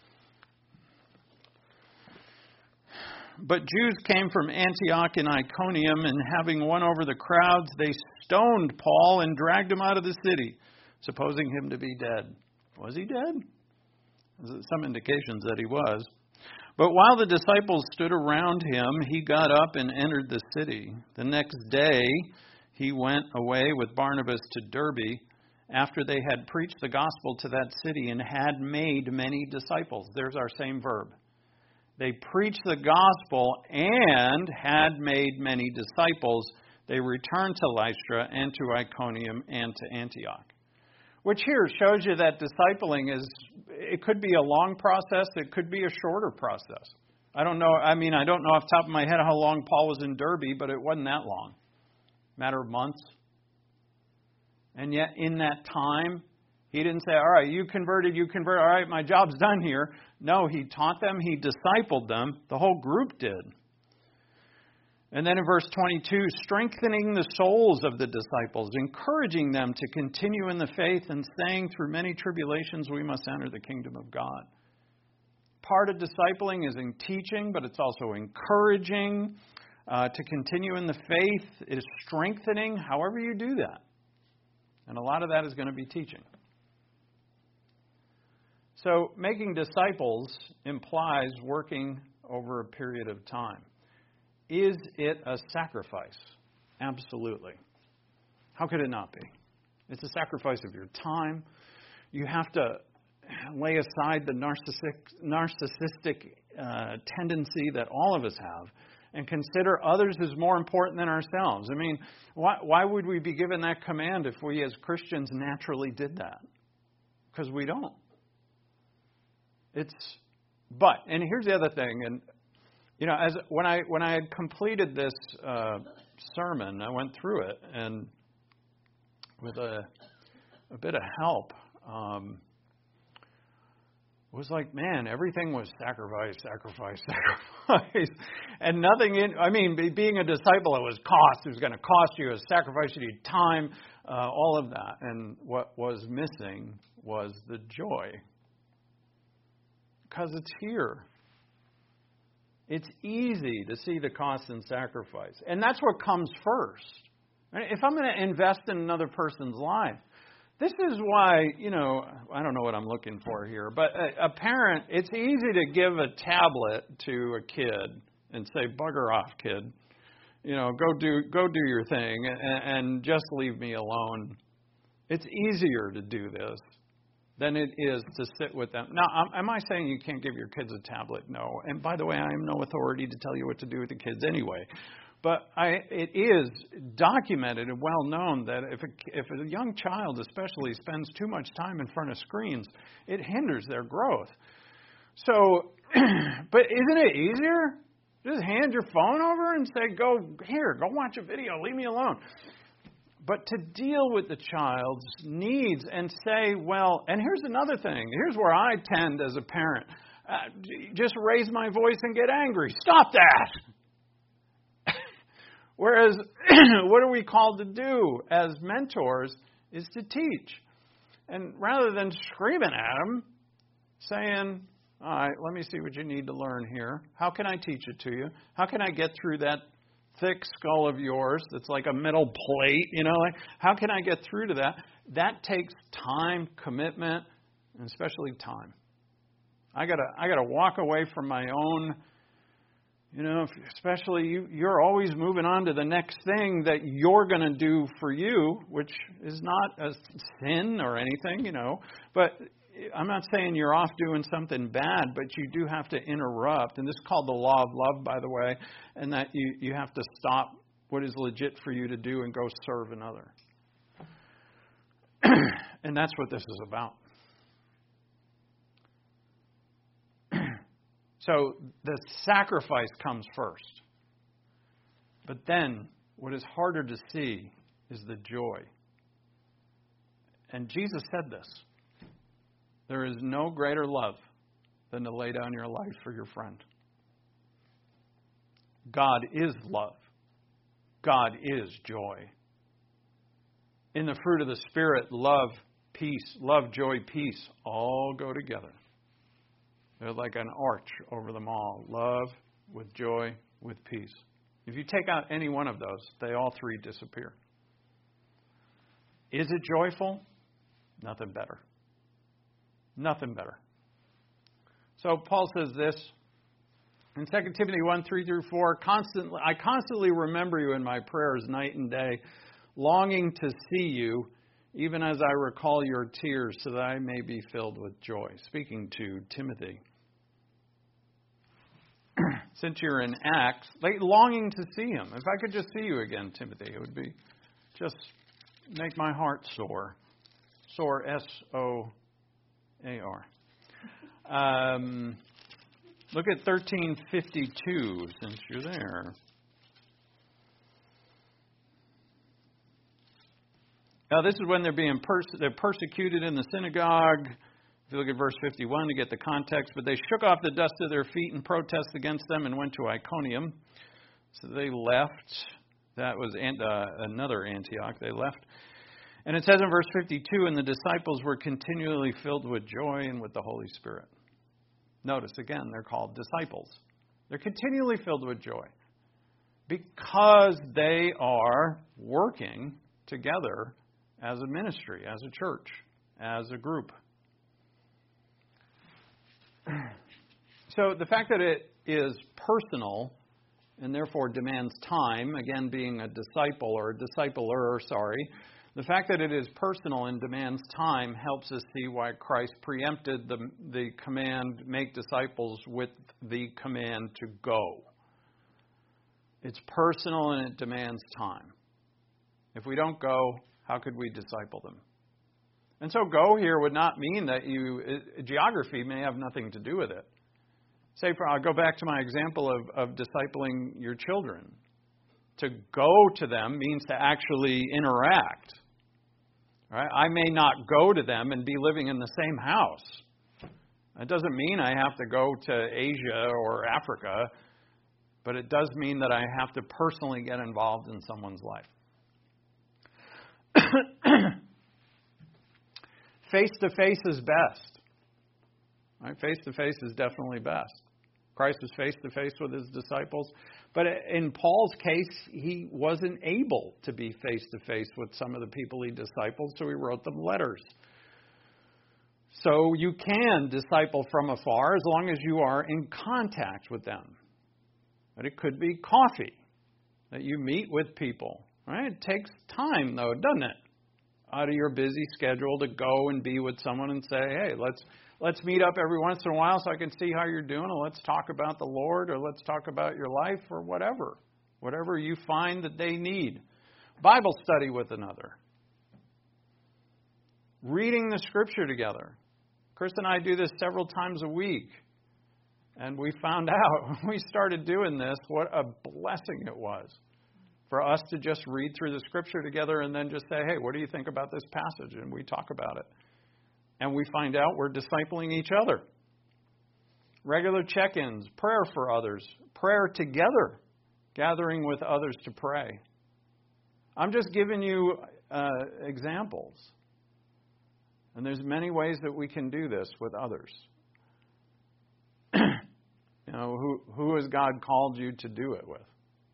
But Jews came from Antioch and Iconium, and having won over the crowds, they stoned Paul and dragged him out of the city, supposing him to be dead. Was he dead? Some indications that he was. But while the disciples stood around him, he got up and entered the city. The next day, he went away with Barnabas to Derbe, after they had preached the gospel to that city and had made many disciples. There's our same verb. They preached the gospel and had made many disciples. They returned to Lystra and to Iconium and to Antioch. Which here shows you that discipling is, it could be a long process, it could be a shorter process. I don't know, I mean, I don't know off the top of my head how long Paul was in Derbe, but it wasn't that long. Matter of months. And yet in that time, he didn't say, all right, you converted, you converted, all right, my job's done here. No, he taught them, he discipled them, the whole group did. And then in verse twenty-two, strengthening the souls of the disciples, encouraging them to continue in the faith, and saying through many tribulations we must enter the kingdom of God. Part of discipling is in teaching, but it's also encouraging uh, to continue in the faith. It is strengthening, however you do that. And a lot of that is going to be teaching. So making disciples implies working over a period of time. Is it a sacrifice? Absolutely. How could it not be? It's a sacrifice of your time. You have to lay aside the narcissistic, narcissistic uh, tendency that all of us have and consider others as more important than ourselves. I mean, why, why would we be given that command if we as Christians naturally did that? Because we don't. It's, but, and here's the other thing, and you know, as when I when I had completed this uh, sermon, I went through it, and with a a bit of help, um, it was like, man, everything was sacrifice, sacrifice, sacrifice, and nothing in. I mean, being a disciple, it was cost. It was going to cost you. It was sacrifice. You need time, uh, all of that, and what was missing was the joy. Because it's here. It's easy to see the cost and sacrifice. And that's what comes first. If I'm going to invest in another person's life, this is why, you know, I don't know what I'm looking for here, but a, a parent, it's easy to give a tablet to a kid and say, bugger off, kid. You know, go do go do your thing and, and just leave me alone. It's easier to do this than it is to sit with them. Now, am I saying you can't give your kids a tablet? No. And by the way, I am no authority to tell you what to do with the kids anyway. But I, it is documented and well known that if a, if a young child especially spends too much time in front of screens, it hinders their growth. So, but isn't it easier? Just hand your phone over and say, go here, go watch a video, leave me alone. But to deal with the child's needs and say, well, and here's another thing. Here's where I tend as a parent. Uh, just raise my voice and get angry. Stop that. Whereas what are we called to do as mentors is to teach. And rather than screaming at them, saying, all right, let me see what you need to learn here. How can I teach it to you? How can I get through that thick skull of yours that's like a metal plate, you know, like how can I get through to that? That takes time, commitment, and especially time. I gotta I gotta walk away from my own, you know, especially you you're always moving on to the next thing that you're gonna do for you, which is not a sin or anything, you know. But I'm not saying you're off doing something bad, but you do have to interrupt. And this is called the law of love, by the way, and that you, you have to stop what is legit for you to do and go serve another. And that's what this is about. So the sacrifice comes first. But then what is harder to see is the joy. And Jesus said this. There is no greater love than to lay down your life for your friend. God is love. God is joy. In the fruit of the Spirit, love, peace, love, joy, peace, all go together. They're like an arch over them all. Love with joy, with peace. If you take out any one of those, they all three disappear. Is it joyful? Nothing better. Nothing better. So Paul says this in Second Timothy one, three through four, constantly, I constantly remember you in my prayers night and day, longing to see you, even as I recall your tears, so that I may be filled with joy. Speaking to Timothy. Since you're in Acts, like longing to see him. If I could just see you again, Timothy, it would be just make my heart soar. Soar, S O A R. Um, look at thirteen fifty-two, since you're there. Now, this is when they're being pers- they're persecuted in the synagogue. If you look at verse fifty-one to get the context, but they shook off the dust of their feet in protest against them and went to Iconium. So they left. That was uh, another Antioch. They left. And it says in verse fifty-two, and the disciples were continually filled with joy and with the Holy Spirit. Notice again, they're called disciples. They're continually filled with joy because they are working together as a ministry, as a church, as a group. So the fact that it is personal and therefore demands time, again being a disciple or a discipler, sorry, the fact that it is personal and demands time helps us see why Christ preempted the, the command, make disciples, with the command to go. It's personal and it demands time. If we don't go, how could we disciple them? And so go here would not mean that you, geography may have nothing to do with it. Say, for, I'll go back to my example of, of discipling your children. To go to them means to actually interact. Right? I may not go to them and be living in the same house. That doesn't mean I have to go to Asia or Africa, but it does mean that I have to personally get involved in someone's life. Face-to-face is best. Right? Face-to-face is definitely best. Christ was face-to-face with his disciples. But in Paul's case, he wasn't able to be face-to-face with some of the people he discipled, so he wrote them letters. So you can disciple from afar as long as you are in contact with them. But it could be coffee, that you meet with people. Right? It takes time, though, doesn't it? Out of your busy schedule to go and be with someone and say, hey, let's let's meet up every once in a while so I can see how you're doing, or let's talk about the Lord, or let's talk about your life, or whatever. Whatever you find that they need. Bible study with another. Reading the Scripture together. Chris and I do this several times a week. And we found out when we started doing this, what a blessing it was. For us to just read through the Scripture together and then just say, hey, what do you think about this passage? And we talk about it. And we find out we're discipling each other. Regular check-ins, prayer for others, prayer together, gathering with others to pray. I'm just giving you uh, examples. And there's many ways that we can do this with others. You know, who, who has God called you to do it with?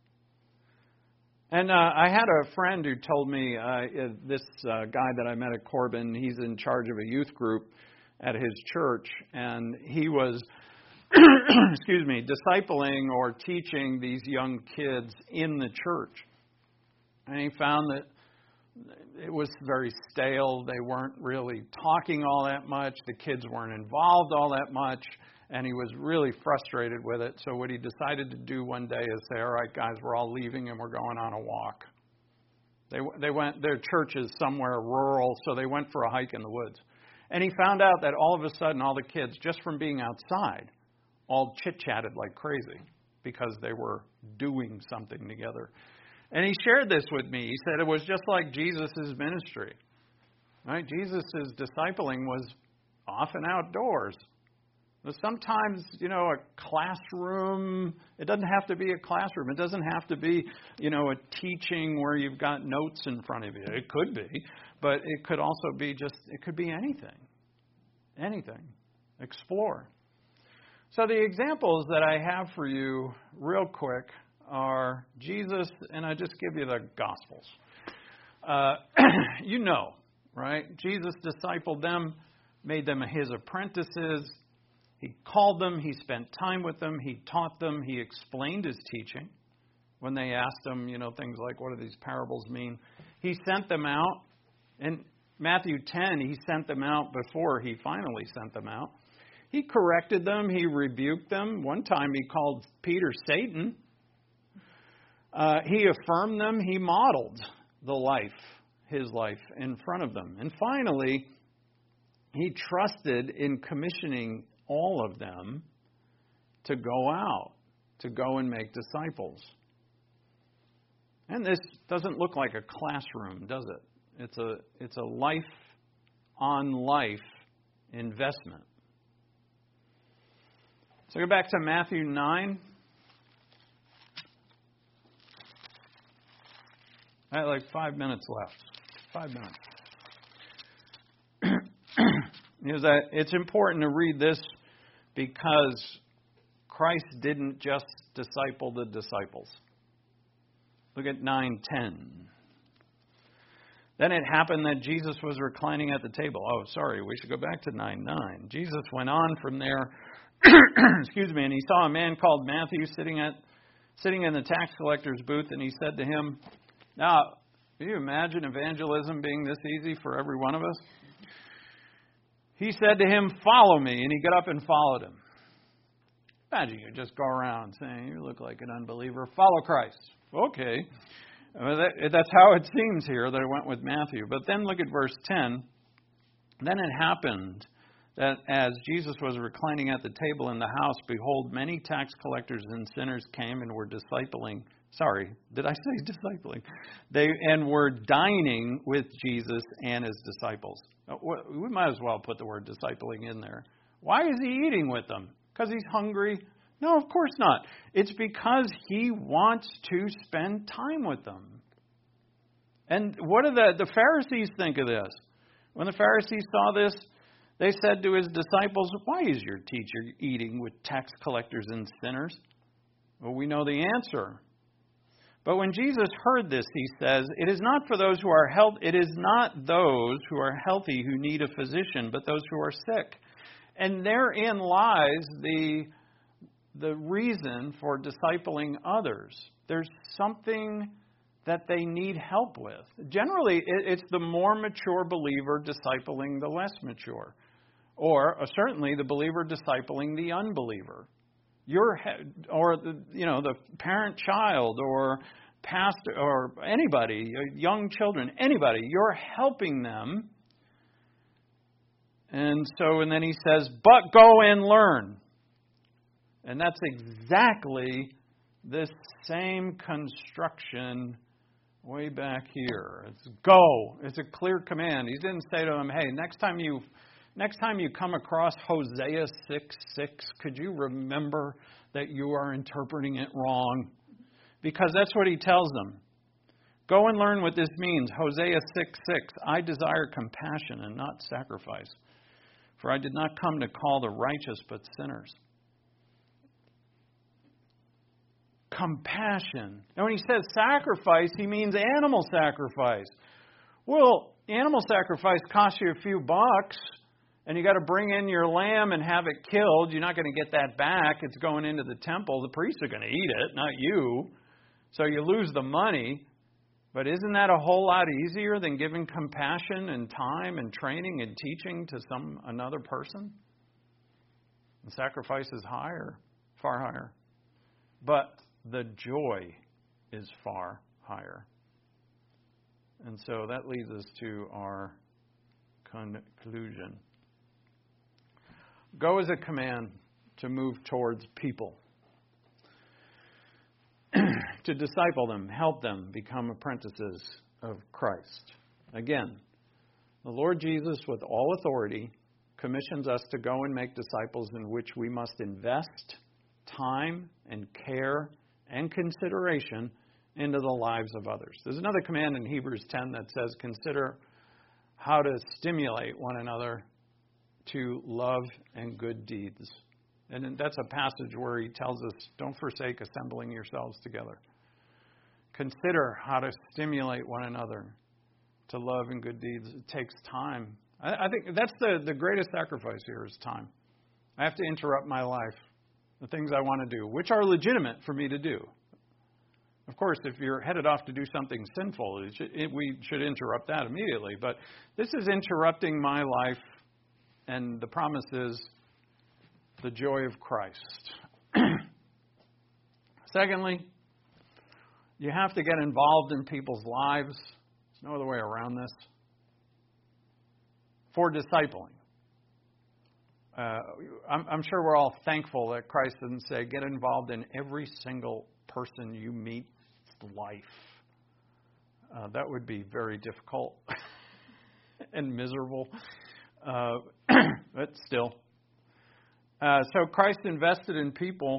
And uh, I had a friend who told me, uh, this uh, guy that I met at Corbin, he's in charge of a youth group at his church, and he was, excuse me, discipling or teaching these young kids in the church. And he found that it was very stale. They weren't really talking all that much. The kids weren't involved all that much. And he was really frustrated with it. So what he decided to do one day is say, all right, guys, we're all leaving and we're going on a walk. They they went, their church is somewhere rural, so they went for a hike in the woods. And he found out that all of a sudden all the kids, just from being outside, all chit-chatted like crazy because they were doing something together. And he shared this with me. He said it was just like Jesus' ministry. Right? Jesus' discipling was often outdoors. Sometimes, you know, a classroom, it doesn't have to be a classroom. It doesn't have to be, you know, a teaching where you've got notes in front of you. It could be, but it could also be just, it could be anything. Anything. Explore. So the examples that I have for you real quick are Jesus, and I just give you the Gospels. Uh, you know, right? Jesus discipled them, made them his apprentices. He called them, he spent time with them, he taught them, he explained his teaching. When they asked him, you know, things like, what do these parables mean? He sent them out. In Matthew ten, he sent them out before he finally sent them out. He corrected them, he rebuked them. One time he called Peter Satan. Uh, he affirmed them, he modeled the life, his life, in front of them. And finally, he trusted in commissioning all of them to go out, to go and make disciples. And this doesn't look like a classroom, does it? It's a it's a life on life investment. So go back to Matthew nine. I have like five minutes left. Five minutes. Is that it's important to read this because Christ didn't just disciple the disciples. Look at nine ten. Then it happened that Jesus was reclining at the table. Oh, sorry, we should go back to nine nine. Jesus went on from there, excuse me, and he saw a man called Matthew sitting at sitting in the tax collector's booth, and he said to him, now, can you imagine evangelism being this easy for every one of us? He said to him, follow me, and he got up and followed him. Imagine you just go around saying, you look like an unbeliever, follow Christ. Okay. That's how it seems here that it went with Matthew. But then look at verse ten. Then it happened that as Jesus was reclining at the table in the house, behold, many tax collectors and sinners came and were discipling. Sorry, did I say discipling? They and were dining with Jesus and his disciples. We might as well put the word discipling in there. Why is he eating with them? Because he's hungry? No, of course not. It's because he wants to spend time with them. And what do the, the Pharisees think of this? When the Pharisees saw this, they said to his disciples, why is your teacher eating with tax collectors and sinners? Well, we know the answer. But when Jesus heard this, he says, it is not for those who are health, it is not those who are healthy who need a physician, but those who are sick. And therein lies the the reason for discipling others. There's something that they need help with. Generally, it's the more mature believer discipling the less mature. Or uh, certainly the believer discipling the unbeliever. Your or the, you know, the parent-child or pastor or anybody, young children, anybody, you're helping them. And so, and then he says, but go and learn. And that's exactly this same construction way back here. It's go. It's a clear command. He didn't say to them, hey, next time you next time you come across Hosea six six, could you remember that you are interpreting it wrong? Because that's what he tells them. Go and learn what this means. Hosea six six, I desire compassion and not sacrifice. For I did not come to call the righteous but sinners. Compassion. Now when he says sacrifice, he means animal sacrifice. Well, animal sacrifice costs you a few bucks, and you got to bring in your lamb and have it killed. You're not going to get that back. It's going into the temple. The priests are going to eat it, not you. So you lose the money. But isn't that a whole lot easier than giving compassion and time and training and teaching to some another person? The sacrifice is higher, far higher. But the joy is far higher. And so that leads us to our conclusion. Go is a command to move towards people. To disciple them, help them become apprentices of Christ. Again, the Lord Jesus, with all authority, commissions us to go and make disciples in which we must invest time and care and consideration into the lives of others. There's another command in Hebrews ten that says, consider how to stimulate one another to love and good deeds. And that's a passage where he tells us, don't forsake assembling yourselves together. Consider how to stimulate one another to love and good deeds. It takes time. I, I think that's the, the greatest sacrifice here is time. I have to interrupt my life, the things I want to do, which are legitimate for me to do. Of course, if you're headed off to do something sinful, it should, it, we should interrupt that immediately. But this is interrupting my life, and the promise is the joy of Christ. Secondly, you have to get involved in people's lives. There's no other way around this. For discipling. Uh, I'm, I'm sure we're all thankful that Christ didn't say, get involved in every single person you meet's life. Uh, that would be very difficult and miserable. Uh, but still. Uh, so Christ invested in people.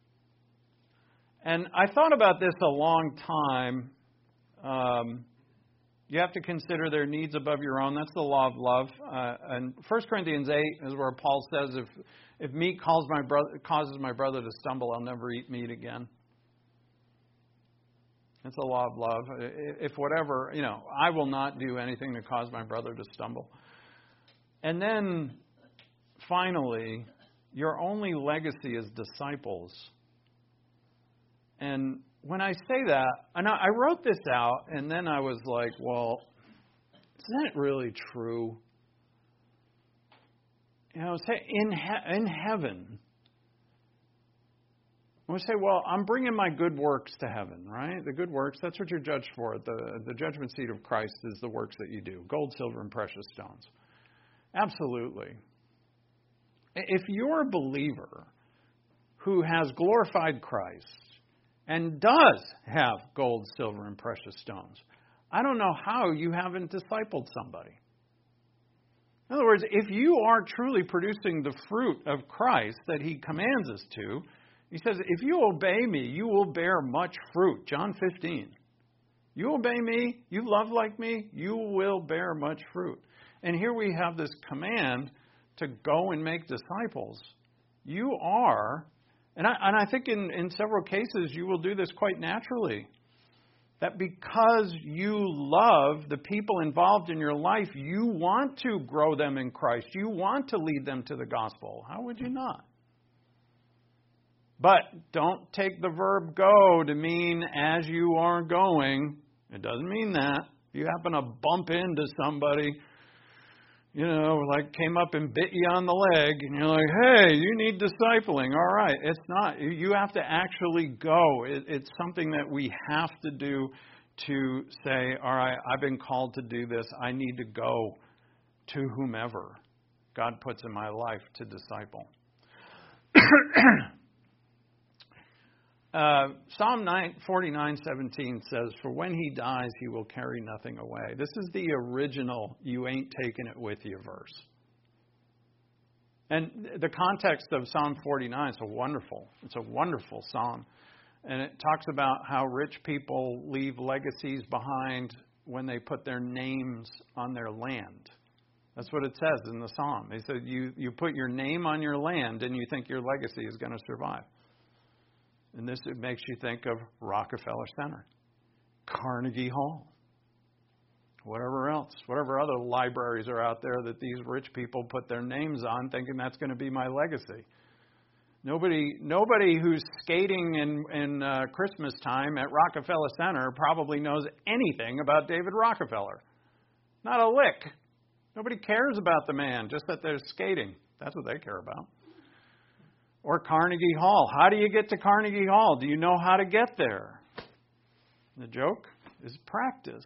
And I thought about this a long time. Um, you have to consider their needs above your own. That's the law of love. Uh, and First Corinthians eight is where Paul says, if if meat calls my brother, causes my brother to stumble, I'll never eat meat again. It's a law of love. If whatever, you know, I will not do anything to cause my brother to stumble. And then, finally, your only legacy is disciples. And when I say that, and I wrote this out, and then I was like, well, is that really true? You know, say in he- in heaven, we say, well, I'm bringing my good works to heaven, right? The good works, that's what you're judged for. The, the judgment seat of Christ is the works that you do. Gold, silver, and precious stones. Absolutely. If you're a believer who has glorified Christ and does have gold, silver, and precious stones, I don't know how you haven't discipled somebody. In other words, if you are truly producing the fruit of Christ that He commands us to, He says, if you obey me, you will bear much fruit. John fifteen. You obey me, you love like me, you will bear much fruit. And here we have this command to go and make disciples. You are, and I, and I think in, in several cases you will do this quite naturally. That because you love the people involved in your life, you want to grow them in Christ. You want to lead them to the gospel. How would you not? But don't take the verb go to mean as you are going. It doesn't mean that. If you happen to bump into somebody, you know, like came up and bit you on the leg, and you're like, hey, you need discipling. All right. It's not. You have to actually go. It, it's something that we have to do to say, all right, I've been called to do this. I need to go to whomever God puts in my life to disciple. Uh, Psalm forty-nine seventeen says, for when he dies, he will carry nothing away. This is the original you ain't taking it with you verse. And the context of Psalm forty-nine is a wonderful, it's a wonderful psalm. And it talks about how rich people leave legacies behind when they put their names on their land. That's what it says in the psalm. It said you, you put your name on your land and you think your legacy is going to survive. And this it makes you think of Rockefeller Center, Carnegie Hall, whatever else, whatever other libraries are out there that these rich people put their names on, thinking that's going to be my legacy. Nobody, nobody who's skating in, in uh, Christmas time at Rockefeller Center probably knows anything about David Rockefeller. Not a lick. Nobody cares about the man, just that they're skating. That's what they care about. Or Carnegie Hall. How do you get to Carnegie Hall? Do you know how to get there? The joke is practice.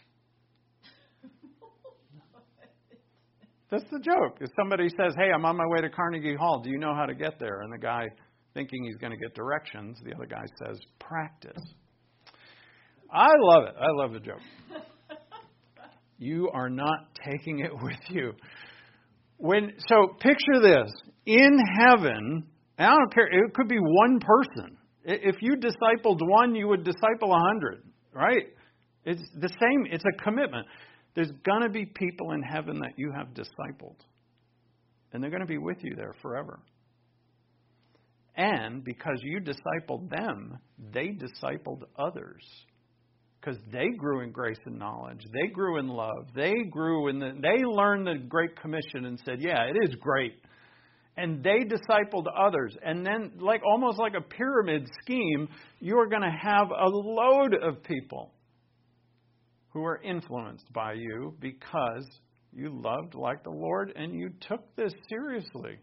That's the joke. If somebody says, hey, I'm on my way to Carnegie Hall, do you know how to get there? And the guy, thinking he's going to get directions, the other guy says, practice. I love it. I love the joke. You are not taking it with you. When so picture this. In heaven, and I don't care, it could be one person. If you discipled one, you would disciple a hundred, right? It's the same. It's a commitment. There's going to be people in heaven that you have discipled. And they're going to be with you there forever. And because you discipled them, they discipled others. Because they grew in grace and knowledge. They grew in love. They grew in the, they learned the Great Commission and said, yeah, it is great. And they discipled others. And then, like almost like a pyramid scheme, you're going to have a load of people who are influenced by you because you loved like the Lord and you took this seriously.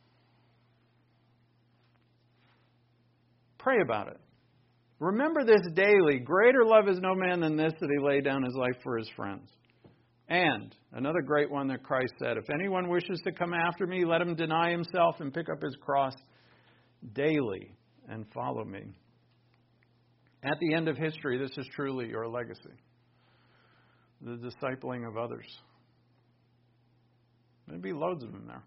Pray about it. Remember this daily. Greater love is no man than this, that he laid down his life for his friends. And another great one that Christ said, if anyone wishes to come after me, let him deny himself and pick up his cross daily and follow me. At the end of history, this is truly your legacy. The discipling of others. There'll be loads of them there.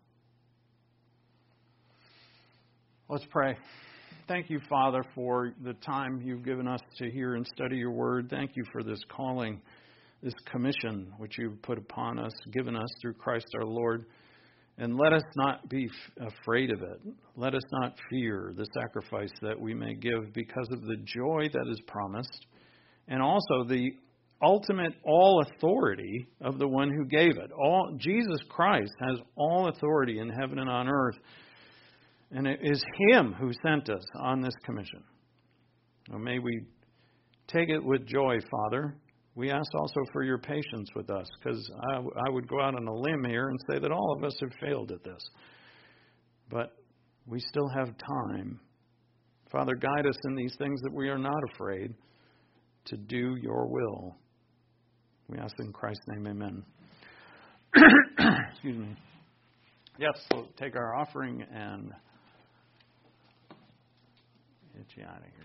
Let's pray. Thank you, Father, for the time you've given us to hear and study your word. Thank you for this calling, this commission which you've put upon us, given us through Christ our Lord. And let us not be f- afraid of it. Let us not fear the sacrifice that we may give because of the joy that is promised and also the ultimate all authority of the one who gave it. All Jesus Christ has all authority in heaven and on earth, and it is Him who sent us on this commission. Now, may we take it with joy, Father. We ask also for your patience with us, because I, I would go out on a limb here and say that all of us have failed at this. But we still have time. Father, guide us in these things that we are not afraid to do your will. We ask in Christ's name, amen. Excuse me. Yes, we'll take our offering and get you out of here.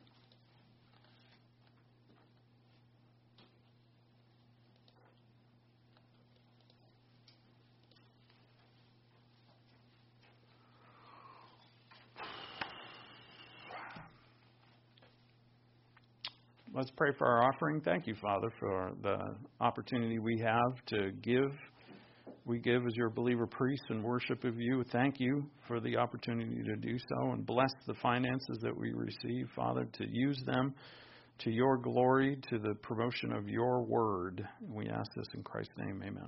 Let's pray for our offering. Thank you, Father, for the opportunity we have to give. We give as your believer priests in worship of you. Thank you for the opportunity to do so, and bless the finances that we receive, Father, to use them to your glory, to the promotion of your word. We ask this in Christ's name. Amen.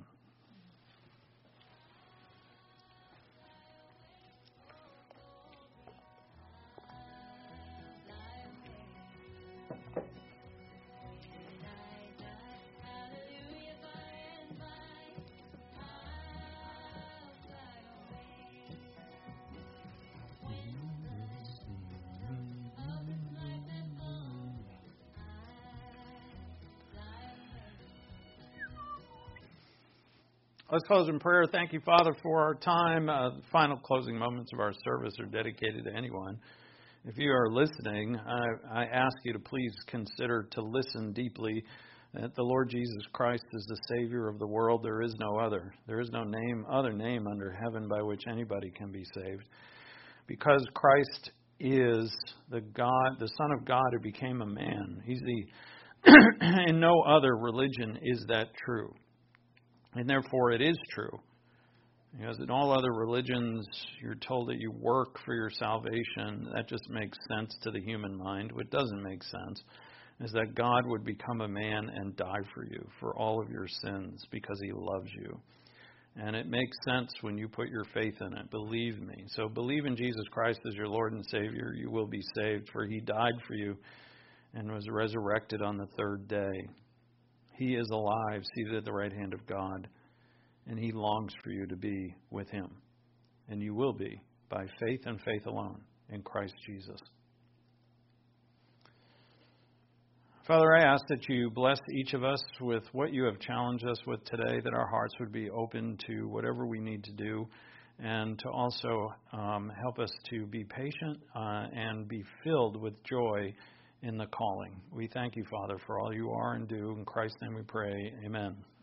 Let's close in prayer. Thank you, Father, for our time. Uh, the final closing moments of our service are dedicated to anyone. If you are listening, I, I ask you to please consider to listen deeply that the Lord Jesus Christ is the Savior of the world. There is no other. There is no name, other name under heaven by which anybody can be saved. Because Christ is the God, the Son of God who became a man. He's the, in no other religion is that true. And therefore it is true. Because in all other religions, you're told that you work for your salvation. That just makes sense to the human mind. What doesn't make sense is that God would become a man and die for you, for all of your sins, because He loves you. And it makes sense when you put your faith in it. Believe me. So believe in Jesus Christ as your Lord and Savior. You will be saved, for He died for you and was resurrected on the third day. He is alive, seated at the right hand of God, and He longs for you to be with Him. And you will be by faith and faith alone in Christ Jesus. Father, I ask that you bless each of us with what you have challenged us with today, that our hearts would be open to whatever we need to do, and to also um, help us to be patient uh, and be filled with joy in the calling. We thank you, Father, for all you are and do. In Christ's name we pray. Amen.